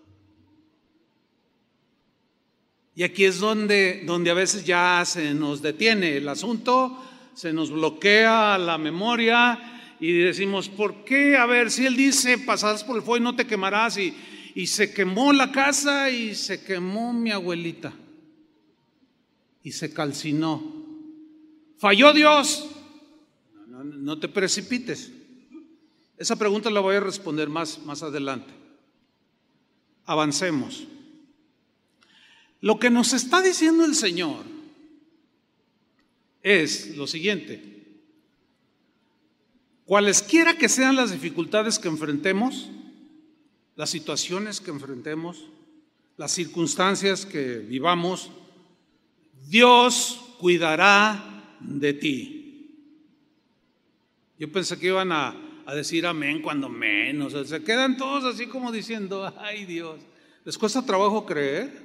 Y aquí es donde a veces ya se nos detiene el asunto, se nos bloquea la memoria y decimos, ¿por qué? A ver, si Él dice, pasarás por el fuego y no te quemarás, y se quemó la casa y se quemó mi abuelita y se calcinó. ¿Falló Dios? No te precipites. Esa pregunta la voy a responder más adelante. Avancemos. Lo que nos está diciendo el Señor es lo siguiente: cualesquiera que sean las dificultades que enfrentemos, las situaciones que enfrentemos, las circunstancias que vivamos, Dios cuidará de ti. Yo pensé que iban a decir amén cuando menos, o sea, se quedan todos así como diciendo, ay Dios, ¿les cuesta trabajo creer?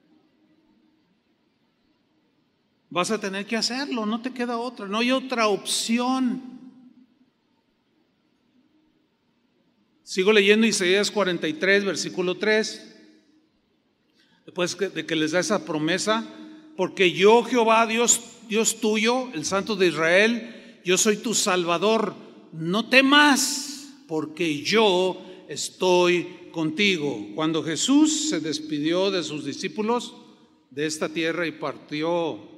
Vas a tener que hacerlo, no te queda otra, no hay otra opción. Sigo leyendo Isaías 43, versículo 3. Después de que les da esa promesa, porque yo, Jehová, Dios tuyo, el Santo de Israel, yo soy tu Salvador, no temas, porque yo estoy contigo. Cuando Jesús se despidió de sus discípulos de esta tierra y partió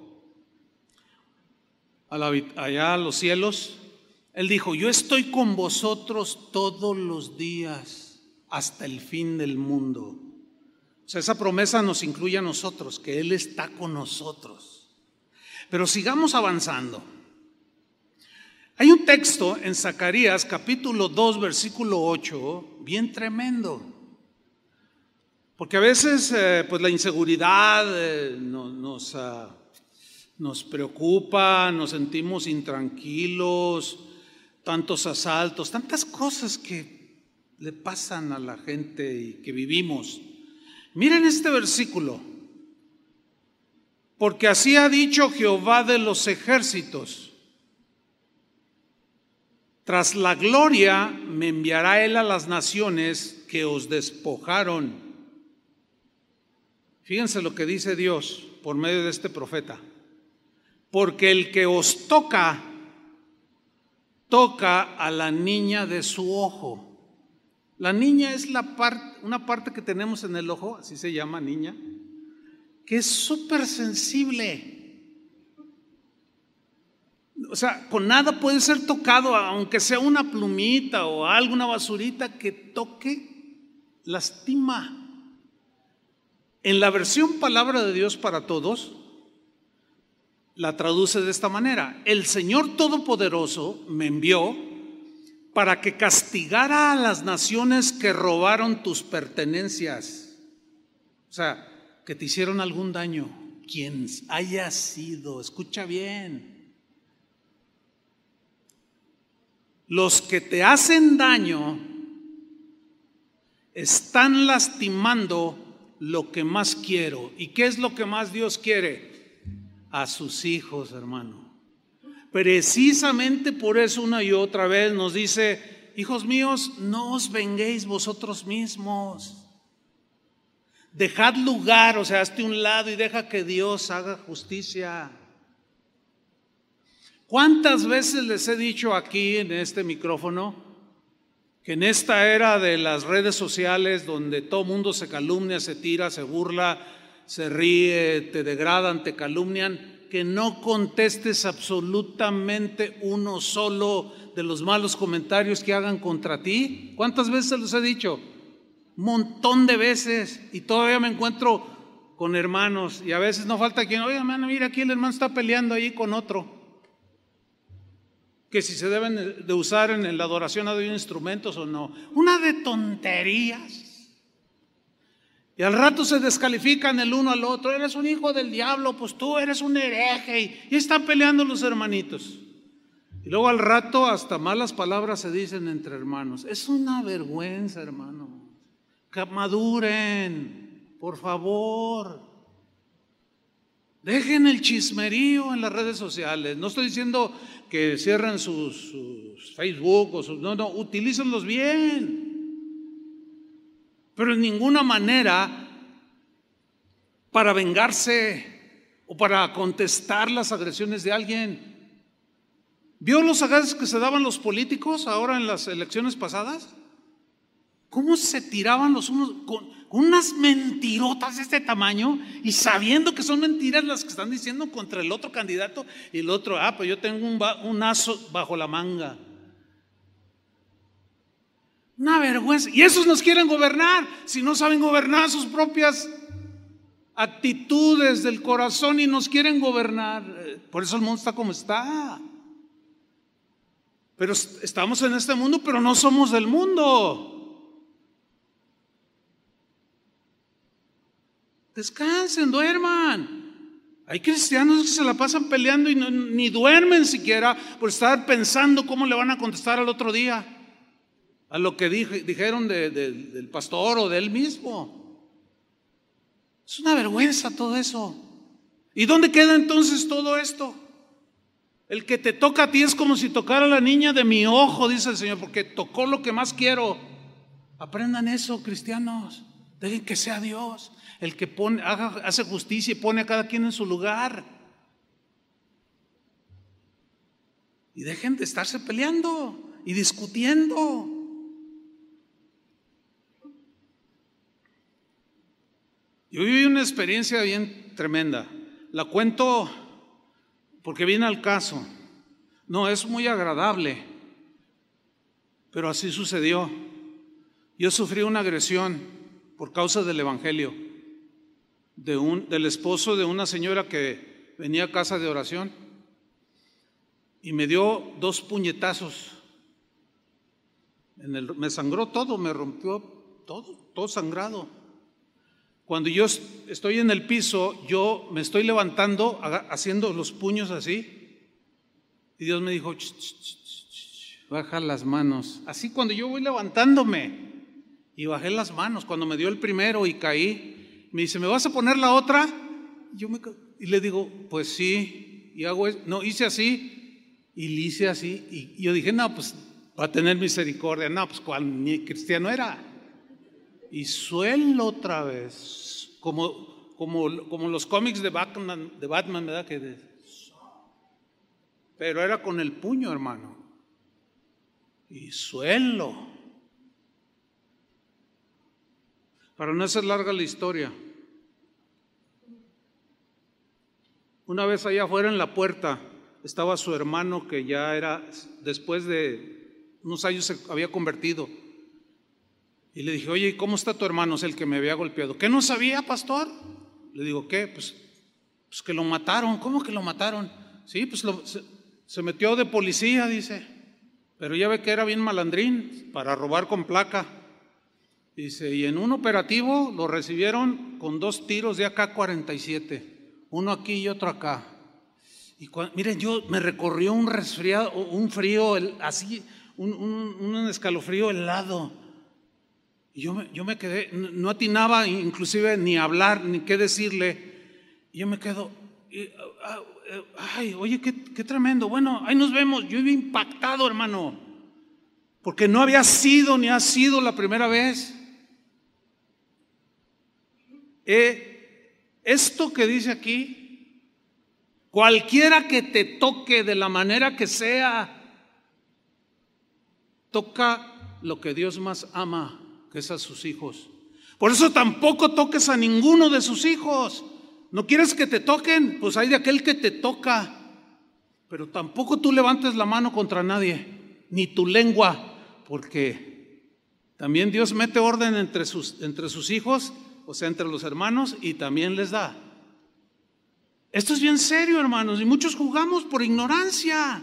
allá a los cielos, Él dijo, yo estoy con vosotros todos los días hasta el fin del mundo. O sea, esa promesa nos incluye a nosotros, que Él está con nosotros. Pero sigamos avanzando. Hay un texto en Zacarías capítulo 2 versículo 8 bien tremendo, porque a veces pues la inseguridad nos preocupa, nos sentimos intranquilos, tantos asaltos, tantas cosas que le pasan a la gente y que vivimos. Miren este versículo: porque así ha dicho Jehová de los ejércitos, tras la gloria me enviará Él a las naciones que os despojaron. Fíjense lo que dice Dios por medio de este profeta: porque el que os toca a la niña de su ojo. La niña es una parte que tenemos en el ojo, así se llama niña, que es súper sensible. O sea, con nada puede ser tocado, aunque sea una plumita o algo, una basurita que toque, lastima. En la versión Palabra de Dios para Todos, la traduce de esta manera: el Señor Todopoderoso me envió para que castigara a las naciones que robaron tus pertenencias. O sea, que te hicieron algún daño, quien haya sido. Escucha bien: los que te hacen daño están lastimando lo que más quiero. ¿Y qué es lo que más Dios quiere? A sus hijos, hermano. Precisamente por eso una y otra vez nos dice: hijos míos, no os venguéis vosotros mismos. Dejad lugar, o sea, hazte un lado y deja que Dios haga justicia. ¿Cuántas veces les he dicho aquí en este micrófono que en esta era de las redes sociales, donde todo mundo se calumnia, se tira, se burla, se ríe, te degradan, te calumnian, que no contestes absolutamente uno solo de los malos comentarios que hagan contra ti? ¿Cuántas veces se los he dicho? Un montón de veces. Y todavía me encuentro con hermanos y a veces no falta quien, oye hermano, mira aquí el hermano está peleando ahí con otro, que si se deben de usar en la adoración a Dios instrumentos o no. Una de tonterías. Y al rato se descalifican el uno al otro. Eres un hijo del diablo, pues tú eres un hereje. Y están peleando los hermanitos. Y luego al rato hasta malas palabras se dicen entre hermanos. Es una vergüenza, hermanos. Que maduren, por favor. Dejen el chismerío en las redes sociales. No estoy diciendo que cierren sus Facebook o sus, no, utilícenlos bien. Pero en ninguna manera para vengarse o para contestar las agresiones de alguien. ¿Vio los agarres que se daban los políticos ahora en las elecciones pasadas? ¿Cómo se tiraban los unos con unas mentirotas de este tamaño y sabiendo que son mentiras las que están diciendo contra el otro candidato y el otro, pues yo tengo un aso bajo la manga? Una vergüenza. Y esos nos quieren gobernar si no saben gobernar sus propias actitudes del corazón y nos quieren gobernar. Por eso el mundo está como está. Pero estamos en este mundo, pero no somos del mundo. Descansen, duerman. Hay cristianos que se la pasan peleando y ni duermen siquiera por estar pensando cómo le van a contestar al otro día a lo que dijeron del pastor o de él mismo. Es una vergüenza todo eso. ¿Y dónde queda entonces todo esto? El que te toca a ti es como si tocara a la niña de mi ojo, dice el Señor, porque tocó lo que más quiero. Aprendan eso, cristianos. Dejen que sea Dios el que hace justicia y pone a cada quien en su lugar. Y dejen de estarse peleando y discutiendo. Yo viví una experiencia bien tremenda. La cuento porque viene al caso. No es muy agradable, pero así sucedió. Yo sufrí una agresión por causa del evangelio del esposo de una señora que venía a casa de oración y me dio 2 puñetazos. Me sangró todo, me rompió todo sangrado. Cuando yo estoy en el piso, yo me estoy levantando, haciendo los puños así, y Dios me dijo, baja las manos. Así cuando yo voy levantándome, y bajé las manos, cuando me dio el primero y caí, me dice, ¿me vas a poner la otra? Y le digo, pues sí, y hago eso. No, hice así, y le hice así, y yo dije, no, pues va a tener misericordia. No, pues cual ni cristiano era. Y suelo otra vez, como los cómics de Batman, ¿verdad? Pero era con el puño, hermano. Y suelo. Para no hacer larga la historia, una vez allá afuera en la puerta estaba su hermano que ya era, después de unos años se había convertido. Y le dije, oye, ¿cómo está tu hermano? Es el que me había golpeado. ¿Qué no sabía, pastor? Le digo, ¿qué? Pues que lo mataron. ¿Cómo que lo mataron? Sí, pues se metió de policía, dice. Pero ya ve que era bien malandrín para robar con placa. Dice, y en un operativo lo recibieron con 2 tiros de AK-47. Uno aquí y otro acá. Y miren, yo me recorrió un resfriado, un frío, así, un escalofrío helado. Y yo me quedé, no atinaba inclusive ni hablar, ni qué decirle. Y yo me quedo, ay, oye, qué tremendo. Bueno, ahí nos vemos. Yo iba impactado, hermano, porque no había sido ni ha sido la primera vez. Esto que dice aquí, cualquiera que te toque de la manera que sea, toca lo que Dios más ama, que es a sus hijos. Por eso tampoco toques a ninguno de sus hijos. ¿No quieres que te toquen? Pues hay de aquel que te toca. Pero tampoco tú levantes la mano contra nadie, ni tu lengua, porque también Dios mete orden entre sus hijos, o sea, entre los hermanos, y también les da. Esto es bien serio, hermanos, y muchos jugamos por ignorancia.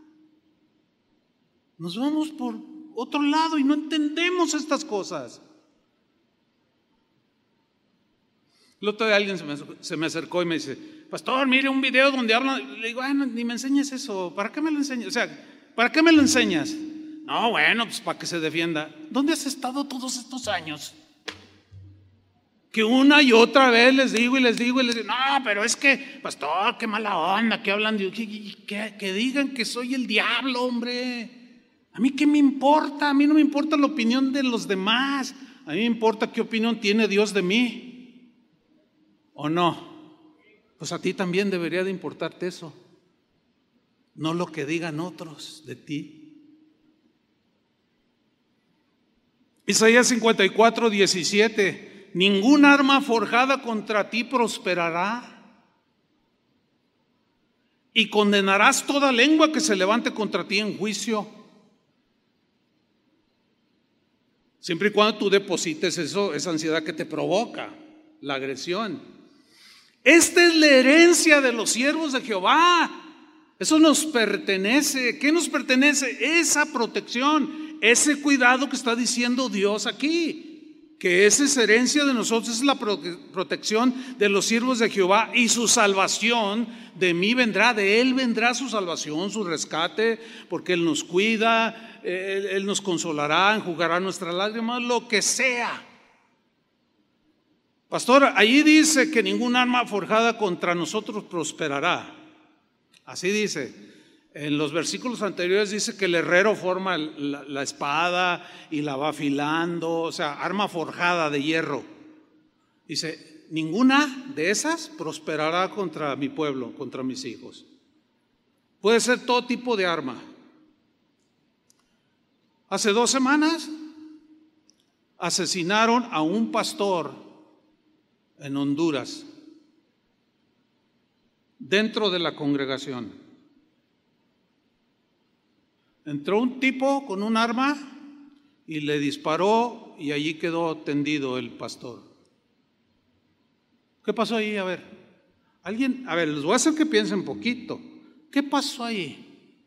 Nos vamos por otro lado y no entendemos estas cosas. El otro día alguien se me acercó y me dice: pastor, mire un video donde hablan. Le digo: no, ni me enseñes eso. ¿Para qué me lo enseñas? O sea, ¿para qué me lo enseñas? No, bueno, pues para que se defienda. ¿Dónde has estado todos estos años? Que una y otra vez les digo, no, pero es que, pastor, qué mala onda, que hablan de que digan que soy el diablo, hombre. A mí qué me importa, a mí no me importa la opinión de los demás, a mí me importa qué opinión tiene Dios de mí, ¿o no? Pues a ti también debería de importarte eso, no lo que digan otros de ti. Isaías 54:17. Ningún arma forjada contra ti prosperará, y condenarás toda lengua que se levante contra ti en juicio. Siempre y cuando tú deposites eso, esa ansiedad que te provoca la agresión. Esta es la herencia de los siervos de Jehová. Eso nos pertenece. ¿Qué nos pertenece? Esa protección, ese cuidado que está diciendo Dios aquí. Que esa es herencia de nosotros, es la protección de los siervos de Jehová, y su salvación de mí vendrá, de Él vendrá su salvación, su rescate, porque Él nos cuida, Él nos consolará, enjugará nuestras lágrimas, lo que sea. Pastor, allí dice que ningún arma forjada contra nosotros prosperará. Así dice. En los versículos anteriores dice que el herrero forma la espada y la va afilando, o sea, arma forjada de hierro. Dice: ninguna de esas prosperará contra mi pueblo, contra mis hijos. Puede ser todo tipo de arma. Hace 2 semanas asesinaron a un pastor en Honduras, dentro de la congregación. Entró un tipo con un arma y le disparó, y allí quedó tendido el pastor. ¿Qué pasó ahí? A ver, les voy a hacer que piensen poquito. ¿Qué pasó ahí?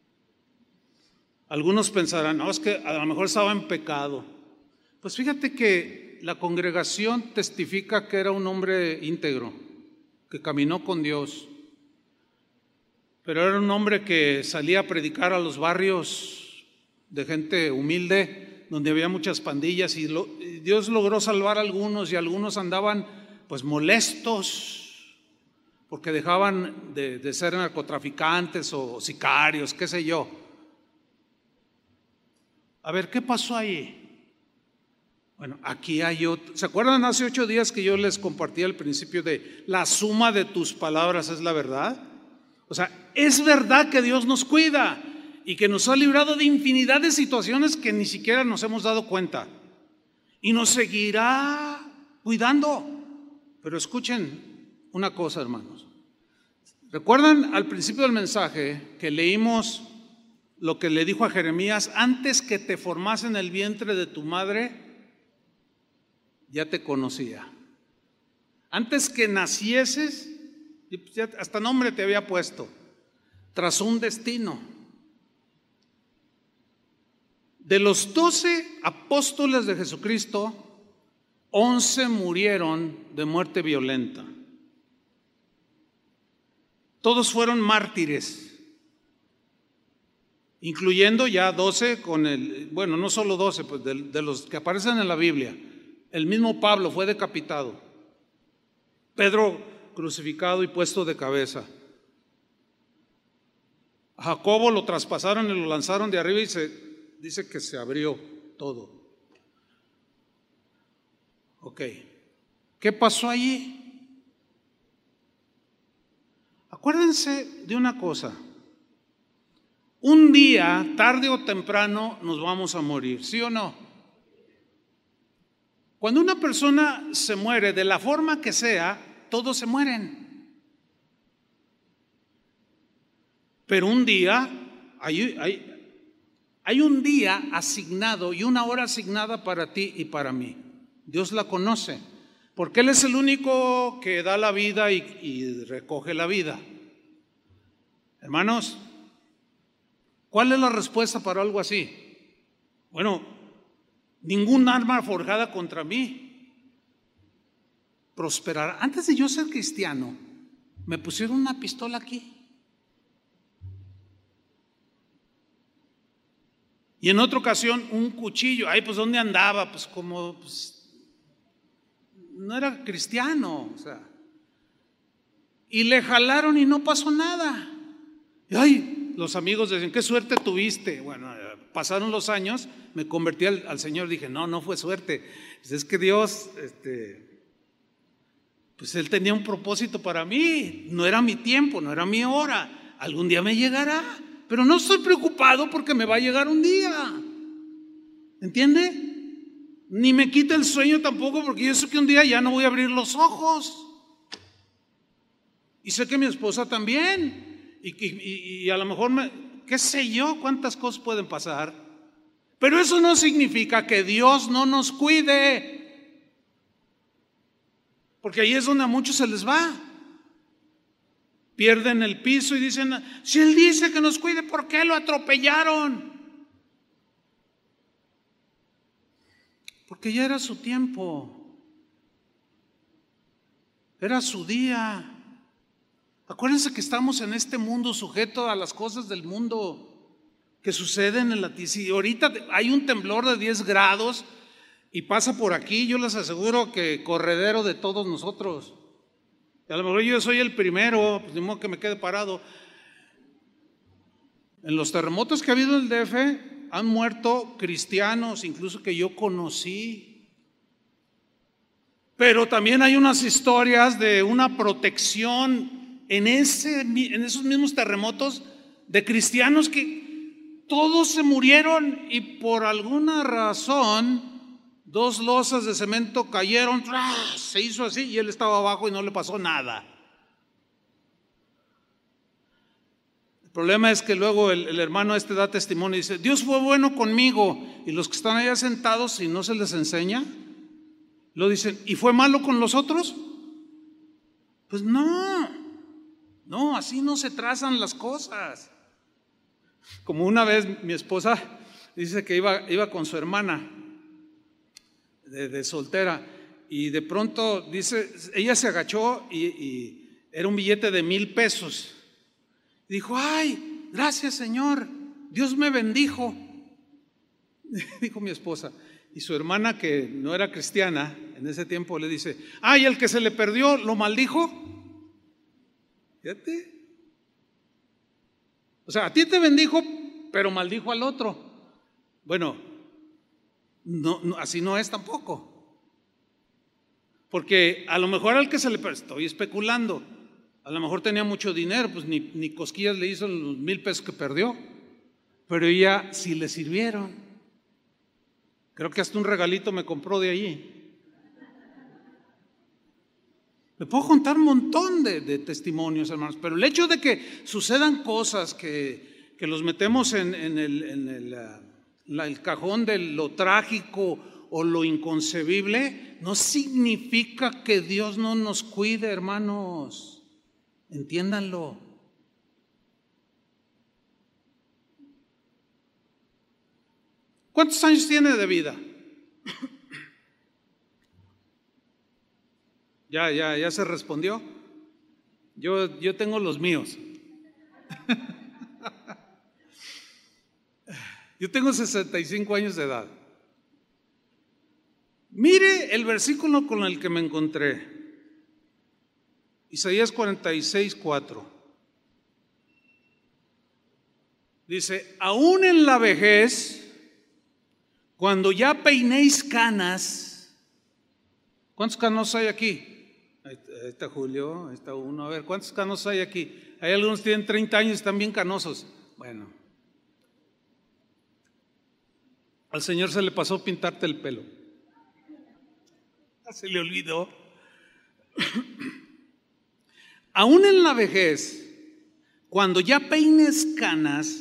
Algunos pensarán: no, es que a lo mejor estaba en pecado. Pues fíjate que la congregación testifica que era un hombre íntegro, que caminó con Dios. Pero era un hombre que salía a predicar a los barrios de gente humilde, donde había muchas pandillas, y Dios logró salvar a algunos, y algunos andaban pues molestos porque dejaban de ser narcotraficantes o sicarios, qué sé yo. A ver, ¿qué pasó ahí? Bueno, aquí hay otro. ¿Se acuerdan hace 8 días que yo les compartí al principio de la suma de tus palabras es la verdad? O sea, es verdad que Dios nos cuida y que nos ha librado de infinidad de situaciones que ni siquiera nos hemos dado cuenta, y nos seguirá cuidando. Pero escuchen una cosa, hermanos. ¿Recuerdan al principio del mensaje que leímos lo que le dijo a Jeremías? Antes que te formase en el vientre de tu madre, ya te conocía. Antes que nacieses, ya hasta nombre te había puesto. Trazó un destino. De los 12 apóstoles de Jesucristo, 11 murieron de muerte violenta. Todos fueron mártires, incluyendo ya 12 no solo 12, pues de los que aparecen en la Biblia. El mismo Pablo fue decapitado, Pedro crucificado y puesto de cabeza. A Jacobo lo traspasaron y lo lanzaron de arriba, y dice que se abrió todo. Ok, ¿qué pasó allí? Acuérdense de una cosa: un día, tarde o temprano, nos vamos a morir, ¿sí o no? Cuando una persona se muere, de la forma que sea, todos se mueren. Pero un día, hay un día asignado y una hora asignada para ti y para mí. Dios la conoce, porque Él es el único que da la vida y recoge la vida. Hermanos, ¿cuál es la respuesta para algo así? Bueno, ningún arma forjada contra mí prosperar. Antes de yo ser cristiano, me pusieron una pistola aquí. Y en otra ocasión un cuchillo. Ay, pues ¿dónde andaba? Pues como no era cristiano, o sea. Y le jalaron y no pasó nada. Y ay, los amigos decían, qué suerte tuviste. Bueno, pasaron los años, me convertí al Señor. Dije, no fue suerte. Es que Dios, pues Él tenía un propósito para mí. No era mi tiempo, no era mi hora. Algún día me llegará. Pero no estoy preocupado porque me va a llegar un día. ¿Entiende? Ni me quita el sueño tampoco, porque yo sé que un día ya no voy a abrir los ojos. Y sé que mi esposa también. Y a lo mejor, qué sé yo, cuántas cosas pueden pasar. Pero eso no significa que Dios no nos cuide. Porque ahí es donde a muchos se les va. Pierden el piso y dicen, si Él dice que nos cuide, ¿por qué lo atropellaron? Porque ya era su tiempo. Era su día. Acuérdense que estamos en este mundo sujeto a las cosas del mundo que suceden en la tierra. Si ahorita hay un temblor de 10 grados y pasa por aquí, yo les aseguro que corredero de todos nosotros. Y a lo mejor yo soy el primero, pues de modo que me quede parado. En los terremotos que ha habido en el DF han muerto cristianos, incluso que yo conocí. Pero también hay unas historias de una protección en esos mismos terremotos de cristianos que todos se murieron y por alguna razón 2 losas de cemento cayeron, se hizo así y él estaba abajo y no le pasó nada. El problema es que luego el hermano da testimonio y dice, Dios fue bueno conmigo, y los que están allá sentados, si no se les enseña, lo dicen, ¿y fue malo con los otros? Pues no, así no se trazan las cosas. Como una vez mi esposa dice que iba con su hermana de soltera, y de pronto dice, ella se agachó y era un billete de 1,000 pesos. Dijo, ay, gracias Señor, Dios me bendijo. Dijo mi esposa. Y su hermana, que no era cristiana en ese tiempo, le dice, ay, el que se le perdió, ¿lo maldijo? Fíjate. O sea, a ti te bendijo, pero maldijo al otro. Bueno, no, así no es tampoco. Porque a lo mejor al que se le perdió, estoy especulando, a lo mejor tenía mucho dinero, pues ni cosquillas le hizo los 1,000 pesos que perdió, pero ella sí le sirvieron. Creo que hasta un regalito me compró de allí. Le puedo contar un montón de testimonios, hermanos, pero el hecho de que sucedan cosas que los metemos en el cajón de lo trágico o lo inconcebible, no significa que Dios no nos cuide, hermanos. Entiéndanlo. ¿Cuántos años tiene de vida? Ya se respondió. Yo tengo los míos. Yo tengo 65 años de edad. Mire el versículo con el que me encontré. Isaías 46:4. Dice, aún en la vejez, cuando ya peinéis canas. ¿Cuántos canos hay aquí? Ahí está Julio, ahí está uno. A ver, ¿cuántos canos hay aquí? Hay algunos que tienen 30 años y están bien canosos. Bueno, al Señor se le pasó pintarte el pelo. Se le olvidó. Aún en la vejez, cuando ya peines canas,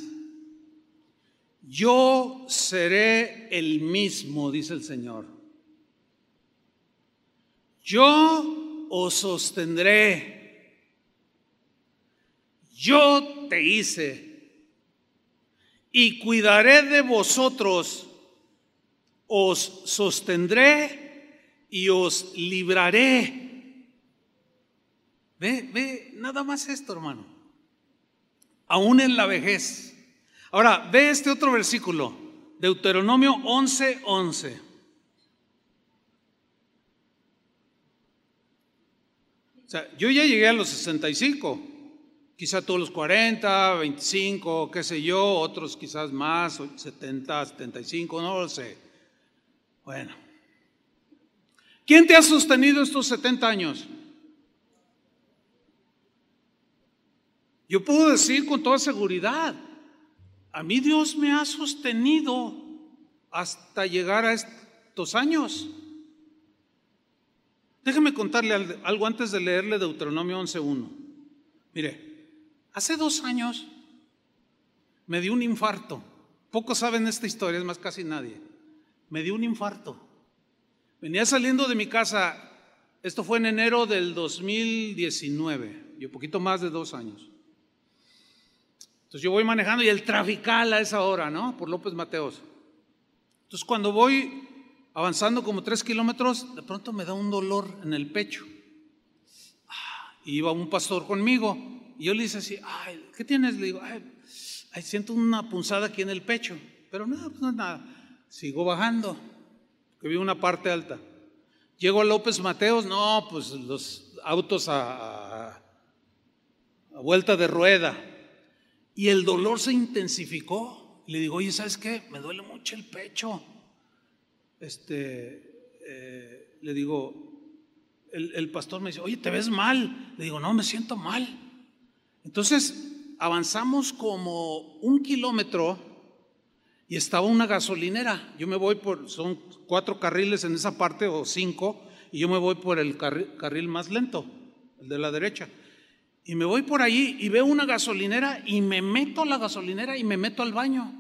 yo seré el mismo, dice el Señor. Yo os sostendré. Yo te hice y cuidaré de vosotros. Os sostendré y os libraré. Ve, nada más esto, hermano. Aún en la vejez. Ahora, ve este otro versículo, Deuteronomio 11:11. O sea, yo ya llegué a los 65, quizá todos los 40, 25, qué sé yo, otros quizás más, 70, 75, no lo sé. Bueno, ¿quién te ha sostenido estos 70 años? Yo puedo decir con toda seguridad, a mí Dios me ha sostenido hasta llegar a estos años. Déjeme contarle algo antes de leerle Deuteronomio 11:1. Mire, hace 2 años me dio un infarto. Pocos saben esta historia, es más, casi nadie. Me dio un infarto. Venía saliendo de mi casa, esto fue en enero del 2019, y un poquito más de 2 años. Entonces yo voy manejando y el trafical a esa hora, ¿no? Por López Mateos. Entonces cuando voy avanzando como 3 kilómetros, de pronto me da un dolor en el pecho. Y iba un pastor conmigo y yo le dije así, ay, ¿qué tienes? Le digo, ay, siento una punzada aquí en el pecho. Pero no, pues no es nada. Sigo bajando, que vi una parte alta. Llego a López Mateos, no, pues los autos a vuelta de rueda. Y el dolor se intensificó. Le digo, oye, ¿sabes qué? Me duele mucho el pecho. Le digo, el pastor me dice, oye, ¿te ves mal? Le digo, no, me siento mal. Entonces avanzamos como 1 kilómetro y estaba una gasolinera. Yo me voy son 4 carriles en esa parte o 5, y yo me voy por el carril más lento, el de la derecha. Y me voy por allí y veo una gasolinera y me meto a la gasolinera y me meto al baño.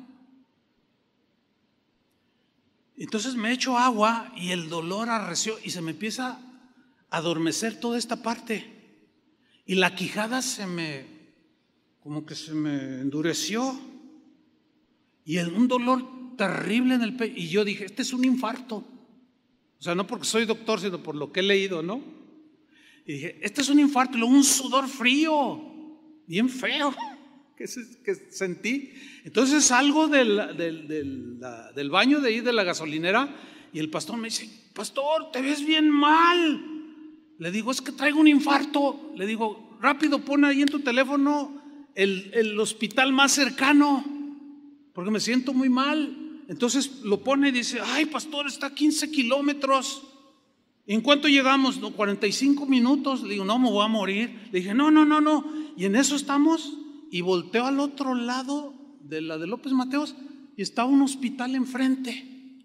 Entonces me echo agua y el dolor arreció y se me empieza a adormecer toda esta parte. Y la quijada como que se me endureció. Y un dolor terrible en el pecho. Y yo dije, este es un infarto. O sea, no porque soy doctor, sino por lo que he leído, ¿no? Y dije, este es un infarto. Y luego un sudor frío, bien feo, que sentí. Entonces salgo del baño de ahí de la gasolinera y el pastor me dice, pastor, te ves bien mal. Le digo, es que traigo un infarto. Le digo, rápido, pon ahí en tu teléfono el hospital más cercano, porque me siento muy mal. Entonces lo pone y dice, ay, pastor, está a 15 kilómetros. ¿En cuánto llegamos? No, 45 minutos. Le digo, no, me voy a morir. Le dije, no. Y en eso estamos. Y volteo al otro lado de la de López Mateos y está un hospital enfrente.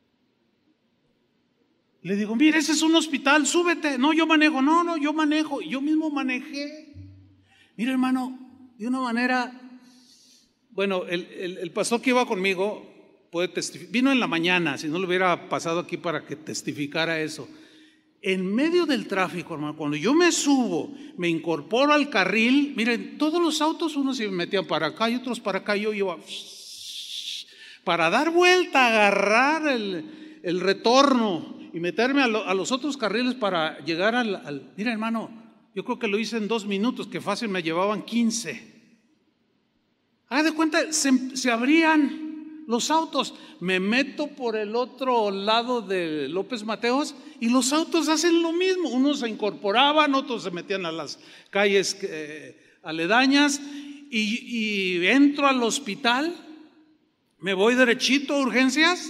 Le digo, mire, ese es un hospital, súbete. No, yo manejo. No, yo manejo. Yo mismo manejé. Mire, hermano, de una manera, bueno, el pastor que iba conmigo puede testificar. Vino en la mañana, si no lo hubiera pasado aquí para que testificara eso. En medio del tráfico, hermano, cuando yo me subo, me incorporo al carril, miren, todos los autos, unos se metían para acá y otros para acá, yo iba para dar vuelta, agarrar el retorno y meterme a los otros carriles para llegar mira, hermano, yo creo que lo hice en 2 minutos, que fácil me llevaban 15. Haga de cuenta, se abrían los autos. Me meto por el otro lado de López Mateos y los autos hacen lo mismo. Unos se incorporaban, otros se metían a las calles aledañas y entro al hospital. Me voy derechito a urgencias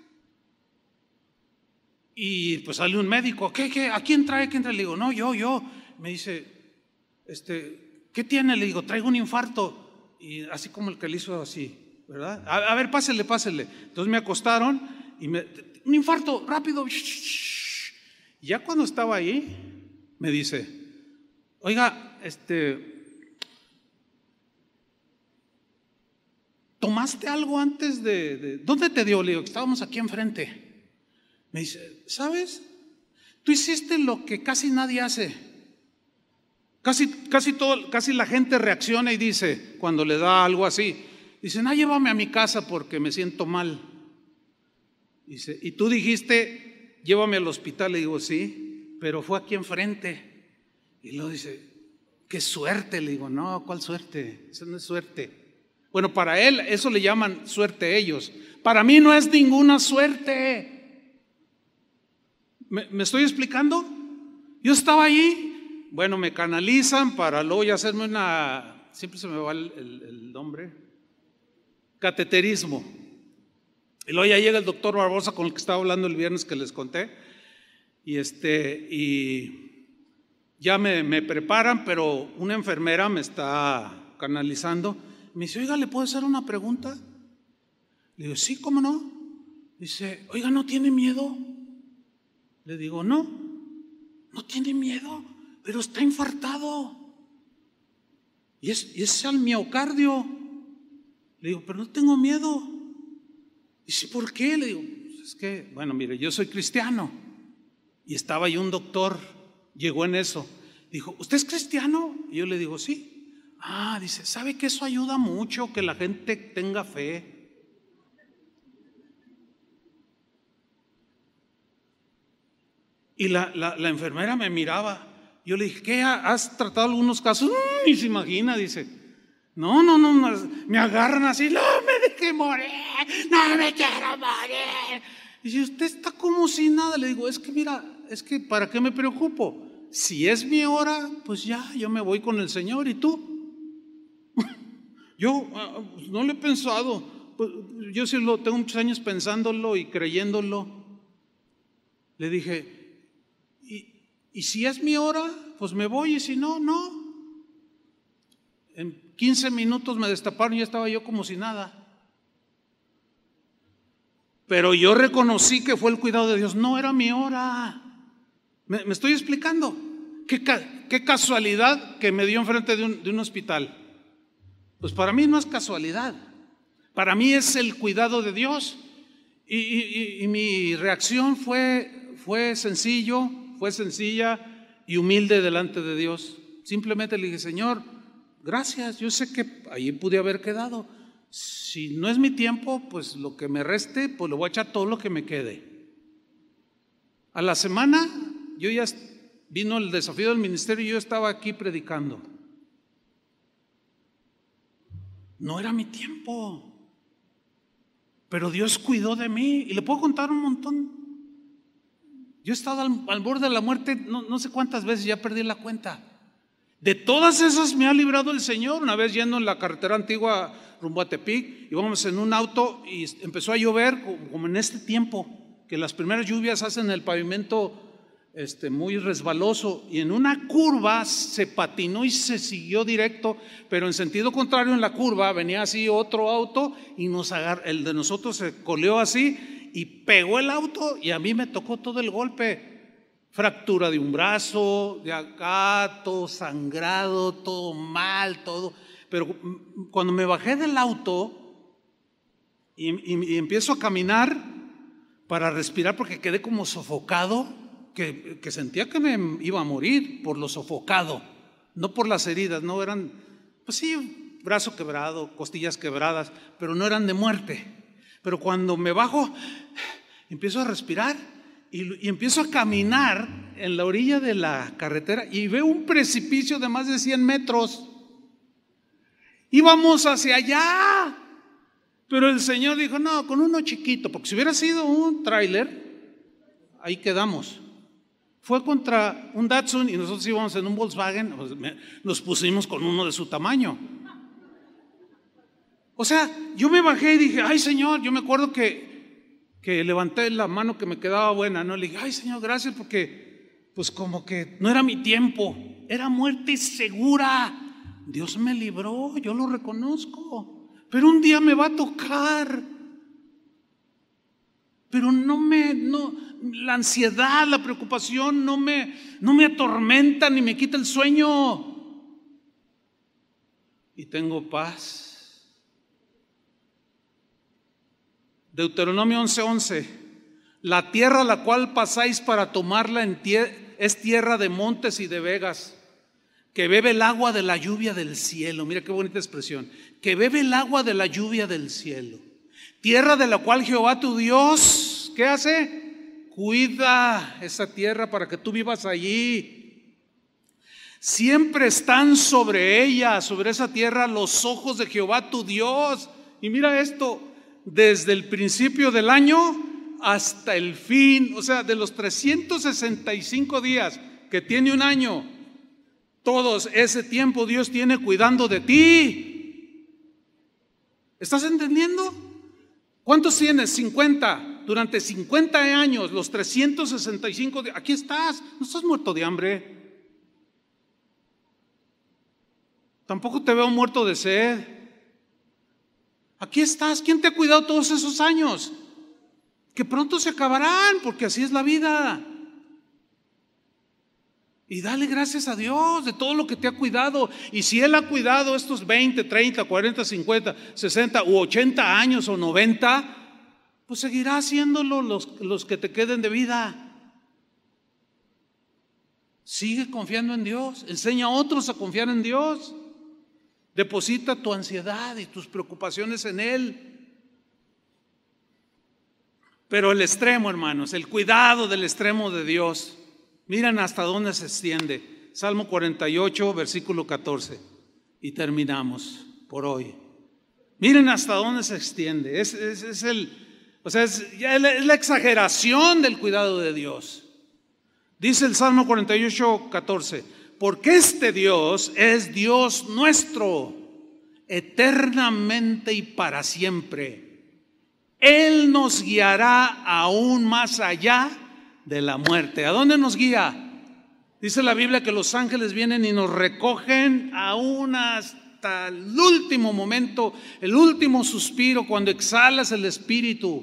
y pues sale un médico. ¿Qué? ¿A quién trae? Le digo, no, yo. Me dice, ¿qué tiene? Le digo, traigo un infarto. Y así como el que le hizo así, ¿verdad? A ver, pásele. Entonces me acostaron y un infarto, rápido. Ya cuando estaba ahí, me dice, oiga, ¿tomaste algo antes ¿dónde te dio? Le digo, estábamos aquí enfrente. Me dice, ¿sabes? Tú hiciste lo que casi nadie hace. Casi la gente reacciona y dice, cuando le da algo así, dicen, llévame a mi casa porque me siento mal. Dice, y tú dijiste, llévame al hospital. Le digo, sí, pero fue aquí enfrente. Y luego dice, qué suerte. Le digo, no, ¿cuál suerte? Eso no es suerte. Bueno, para él eso le llaman suerte ellos. Para mí no es ninguna suerte. ¿Me estoy explicando? Yo estaba ahí, bueno, me canalizan para luego ya hacerme siempre se me va el nombre, cateterismo. Y luego ya llega el doctor Barbosa con el que estaba hablando el viernes que les conté. Y ya me preparan, pero una enfermera me está canalizando. Me dice, oiga, ¿le puedo hacer una pregunta? Le digo, sí, ¿cómo no? Dice, oiga, ¿no tiene miedo? Le digo, no tiene miedo, pero está infartado. Y es al miocardio. Le digo, pero no tengo miedo. Dice, ¿por qué? Le digo, pues es que, bueno, mire, yo soy cristiano. Y estaba ahí un doctor, llegó en eso. Dijo, ¿usted es cristiano? Y yo le digo, sí. Dice, ¿sabe que eso ayuda mucho, que la gente tenga fe? Y la enfermera me miraba. Yo le dije, ¿qué? ¿Has tratado algunos casos? Ni se imagina, dice. No, me agarran así, no me deje morir, no me quiero morir. Y si usted está como si nada, le digo, es que mira, es que ¿para qué me preocupo? Si es mi hora, pues ya, yo me voy con el Señor. ¿Y tú? Yo no lo he pensado, pues, yo sí tengo muchos años pensándolo y creyéndolo. Le dije, ¿y si es mi hora? Pues me voy, y si no, no. En 15 minutos me destaparon y ya estaba yo como si nada. Pero yo reconocí que fue el cuidado de Dios, no era mi hora. ¿Me estoy explicando? ¿Qué casualidad que me dio enfrente de un hospital? Pues para mí no es casualidad, para mí es el cuidado de Dios. Y mi reacción fue sencilla y humilde delante de Dios. Simplemente le dije, Señor, gracias, yo sé que ahí pude haber quedado. Si no es mi tiempo, pues lo que me reste, pues le voy a echar todo lo que me quede. A la semana, vino el desafío del ministerio y yo estaba aquí predicando. No era mi tiempo, pero Dios cuidó de mí y le puedo contar un montón. Yo he estado al borde de la muerte no sé cuántas veces, ya perdí la cuenta. De todas esas me ha librado el Señor. Una vez yendo en la carretera antigua rumbo a Tepic, íbamos en un auto y empezó a llover como en este tiempo, que las primeras lluvias hacen el pavimento muy resbaloso, y en una curva se patinó y se siguió directo, pero en sentido contrario en la curva venía así otro auto y el de nosotros se coleó así y pegó el auto y a mí me tocó todo el golpe, fractura de un brazo, de acá, todo sangrado, todo mal, todo. Pero cuando me bajé del auto y empiezo a caminar para respirar porque quedé como sofocado, que sentía que me iba a morir por lo sofocado, no por las heridas, no eran, pues sí, brazo quebrado, costillas quebradas, pero no eran de muerte. Pero cuando me bajo, empiezo a respirar y empiezo a caminar en la orilla de la carretera y veo un precipicio de más de 100 metros. Íbamos hacia allá, pero el Señor dijo, no, con uno chiquito, porque si hubiera sido un tráiler, ahí quedamos. Fue contra un Datsun y nosotros íbamos en un Volkswagen, pues nos pusimos con uno de su tamaño. O sea, yo me bajé y dije, ay Señor, yo me acuerdo que levanté la mano que me quedaba buena, ¿no? Le dije, ay Señor, gracias, porque pues como que no era mi tiempo, era muerte segura. Dios me libró, yo lo reconozco, pero un día me va a tocar. Pero la ansiedad, la preocupación no me atormenta ni me quita el sueño. Y tengo paz. Deuteronomio 11:11. La tierra a la cual pasáis para tomarla es tierra de montes y de vegas, que bebe el agua de la lluvia del cielo. Mira qué bonita expresión. Que bebe el agua de la lluvia del cielo. Tierra de la cual Jehová tu Dios, ¿qué hace? Cuida esa tierra para que tú vivas allí. Siempre están sobre ella, sobre esa tierra, los ojos de Jehová tu Dios. Y mira esto, desde el principio del año hasta el fin, o sea, de los 365 días que tiene un año, todos ese tiempo Dios tiene cuidando de ti. ¿Estás entendiendo? ¿Cuántos tienes? 50. Durante 50 años, los 365 días, aquí estás, no estás muerto de hambre. Tampoco te veo muerto de sed. Aquí estás. ¿Quién te ha cuidado todos esos años? Que pronto se acabarán, porque así es la vida. Y dale gracias a Dios de todo lo que te ha cuidado. Y si Él ha cuidado estos 20, 30, 40, 50, 60 u 80 años o 90, pues seguirá haciéndolo los que te queden de vida. Sigue confiando en Dios. Enseña a otros a confiar en Dios. Deposita tu ansiedad y tus preocupaciones en Él. Pero el extremo, hermanos, el cuidado del extremo de Dios, miren hasta dónde se extiende. Salmo 48, versículo 14. Y terminamos por hoy. Miren hasta dónde se extiende. Es la exageración del cuidado de Dios. Dice el Salmo 48, 14. Porque este Dios es Dios nuestro, eternamente y para siempre. Él nos guiará aún más allá de la muerte. ¿A dónde nos guía? Dice la Biblia que los ángeles vienen y nos recogen aún hasta el último momento, el último suspiro, cuando exhalas el espíritu,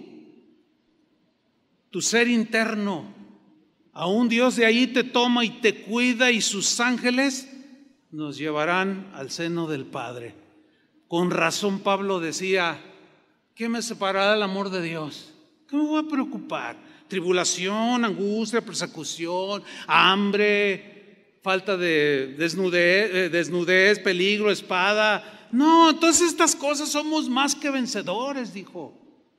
tu ser interno. Aún Dios de ahí te toma y te cuida, y sus ángeles nos llevarán al seno del Padre. Con razón Pablo decía: ¿qué me separará del amor de Dios? ¿Qué me voy a preocupar? Tribulación, angustia, persecución, hambre, falta de desnudez, peligro, espada. No, todas estas cosas somos más que vencedores, dijo.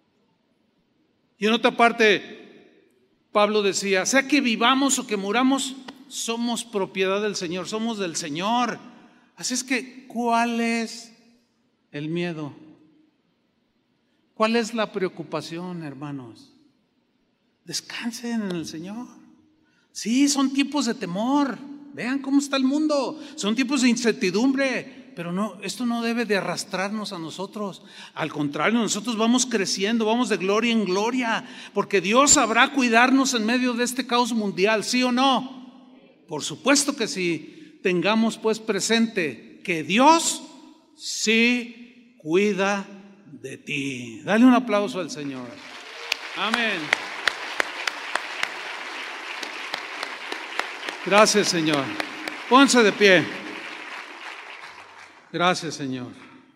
Y en otra parte Pablo decía: sea que vivamos o que muramos, somos propiedad del Señor, somos del Señor. Así es que, ¿cuál es el miedo? ¿Cuál es la preocupación, hermanos? Descansen en el Señor. Sí, son tiempos de temor. Vean cómo está el mundo. Son tiempos de incertidumbre. Pero no, esto no debe de arrastrarnos a nosotros. Al contrario, nosotros vamos creciendo, vamos de gloria en gloria, porque Dios sabrá cuidarnos en medio de este caos mundial, ¿sí o no? Por supuesto que sí. Tengamos pues presente que Dios sí cuida de ti. Dale un aplauso al Señor. Amén. Gracias, Señor. Pónganse de pie. Gracias, Señor.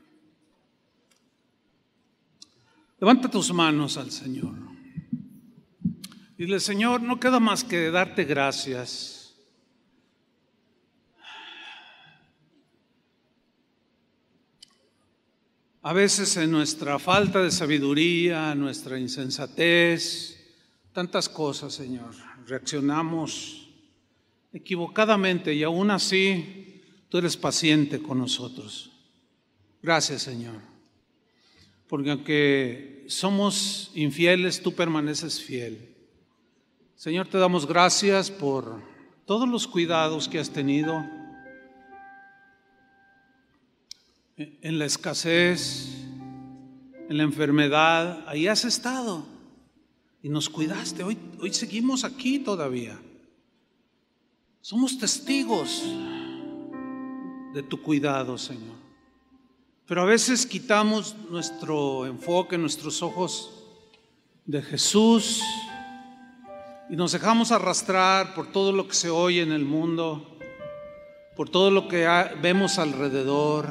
Levanta tus manos al Señor. Dile: Señor, no queda más que darte gracias. A veces en nuestra falta de sabiduría, nuestra insensatez, tantas cosas, Señor, reaccionamos equivocadamente, y aún así Tú eres paciente con nosotros. Gracias, Señor. Porque aunque somos infieles, Tú permaneces fiel. Señor, te damos gracias por todos los cuidados que has tenido en la escasez, en la enfermedad. Ahí has estado y nos cuidaste. Hoy seguimos aquí todavía. Somos testigos de tu cuidado, Señor. Pero a veces quitamos nuestro enfoque, nuestros ojos de Jesús, y nos dejamos arrastrar por todo lo que se oye en el mundo, por todo lo que vemos alrededor.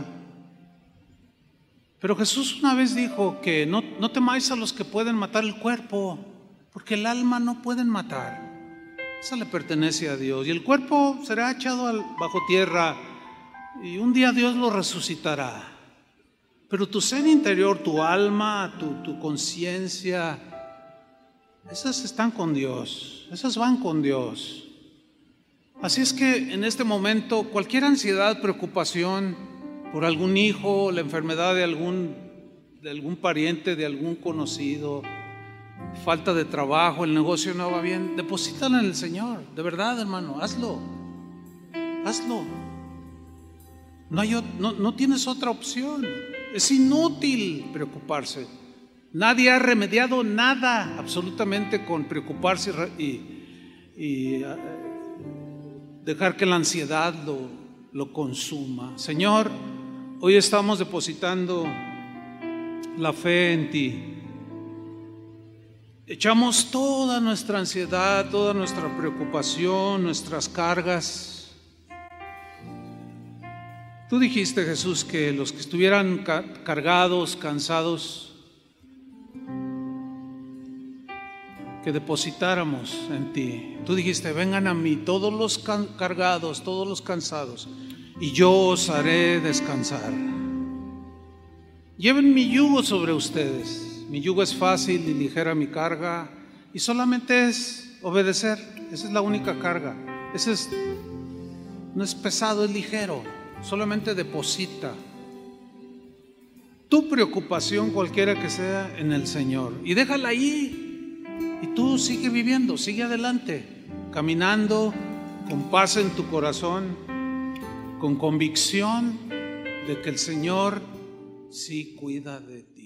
Pero Jesús una vez dijo que no temáis a los que pueden matar el cuerpo, porque el alma no pueden matar. Esa le pertenece a Dios, y el cuerpo será echado bajo tierra, y un día Dios lo resucitará. Pero tu ser interior, tu alma, tu conciencia, esas están con Dios, esas van con Dios. Así es que en este momento cualquier ansiedad, preocupación por algún hijo, la enfermedad de algún pariente, de algún conocido, falta de trabajo, el negocio no va bien, deposítalo en el Señor. De verdad, hermano, hazlo. No tienes otra opción. Es inútil preocuparse. Nadie ha remediado nada absolutamente con preocuparse y dejar que la ansiedad lo consuma. Señor, hoy estamos depositando la fe en ti. Echamos toda nuestra ansiedad, toda nuestra preocupación, nuestras cargas. Tú dijiste, Jesús, que los que estuvieran cargados, cansados, que depositáramos en ti. Tú dijiste, vengan a mí todos los cargados, todos los cansados, y yo os haré descansar. Lleven mi yugo sobre ustedes. Mi yugo es fácil y ligera mi carga, y solamente es obedecer. Esa es la única carga. No es pesado, es ligero. Solamente deposita tu preocupación, cualquiera que sea, en el Señor, y déjala ahí, y tú sigue viviendo, sigue adelante, caminando con paz en tu corazón, con convicción de que el Señor sí cuida de ti.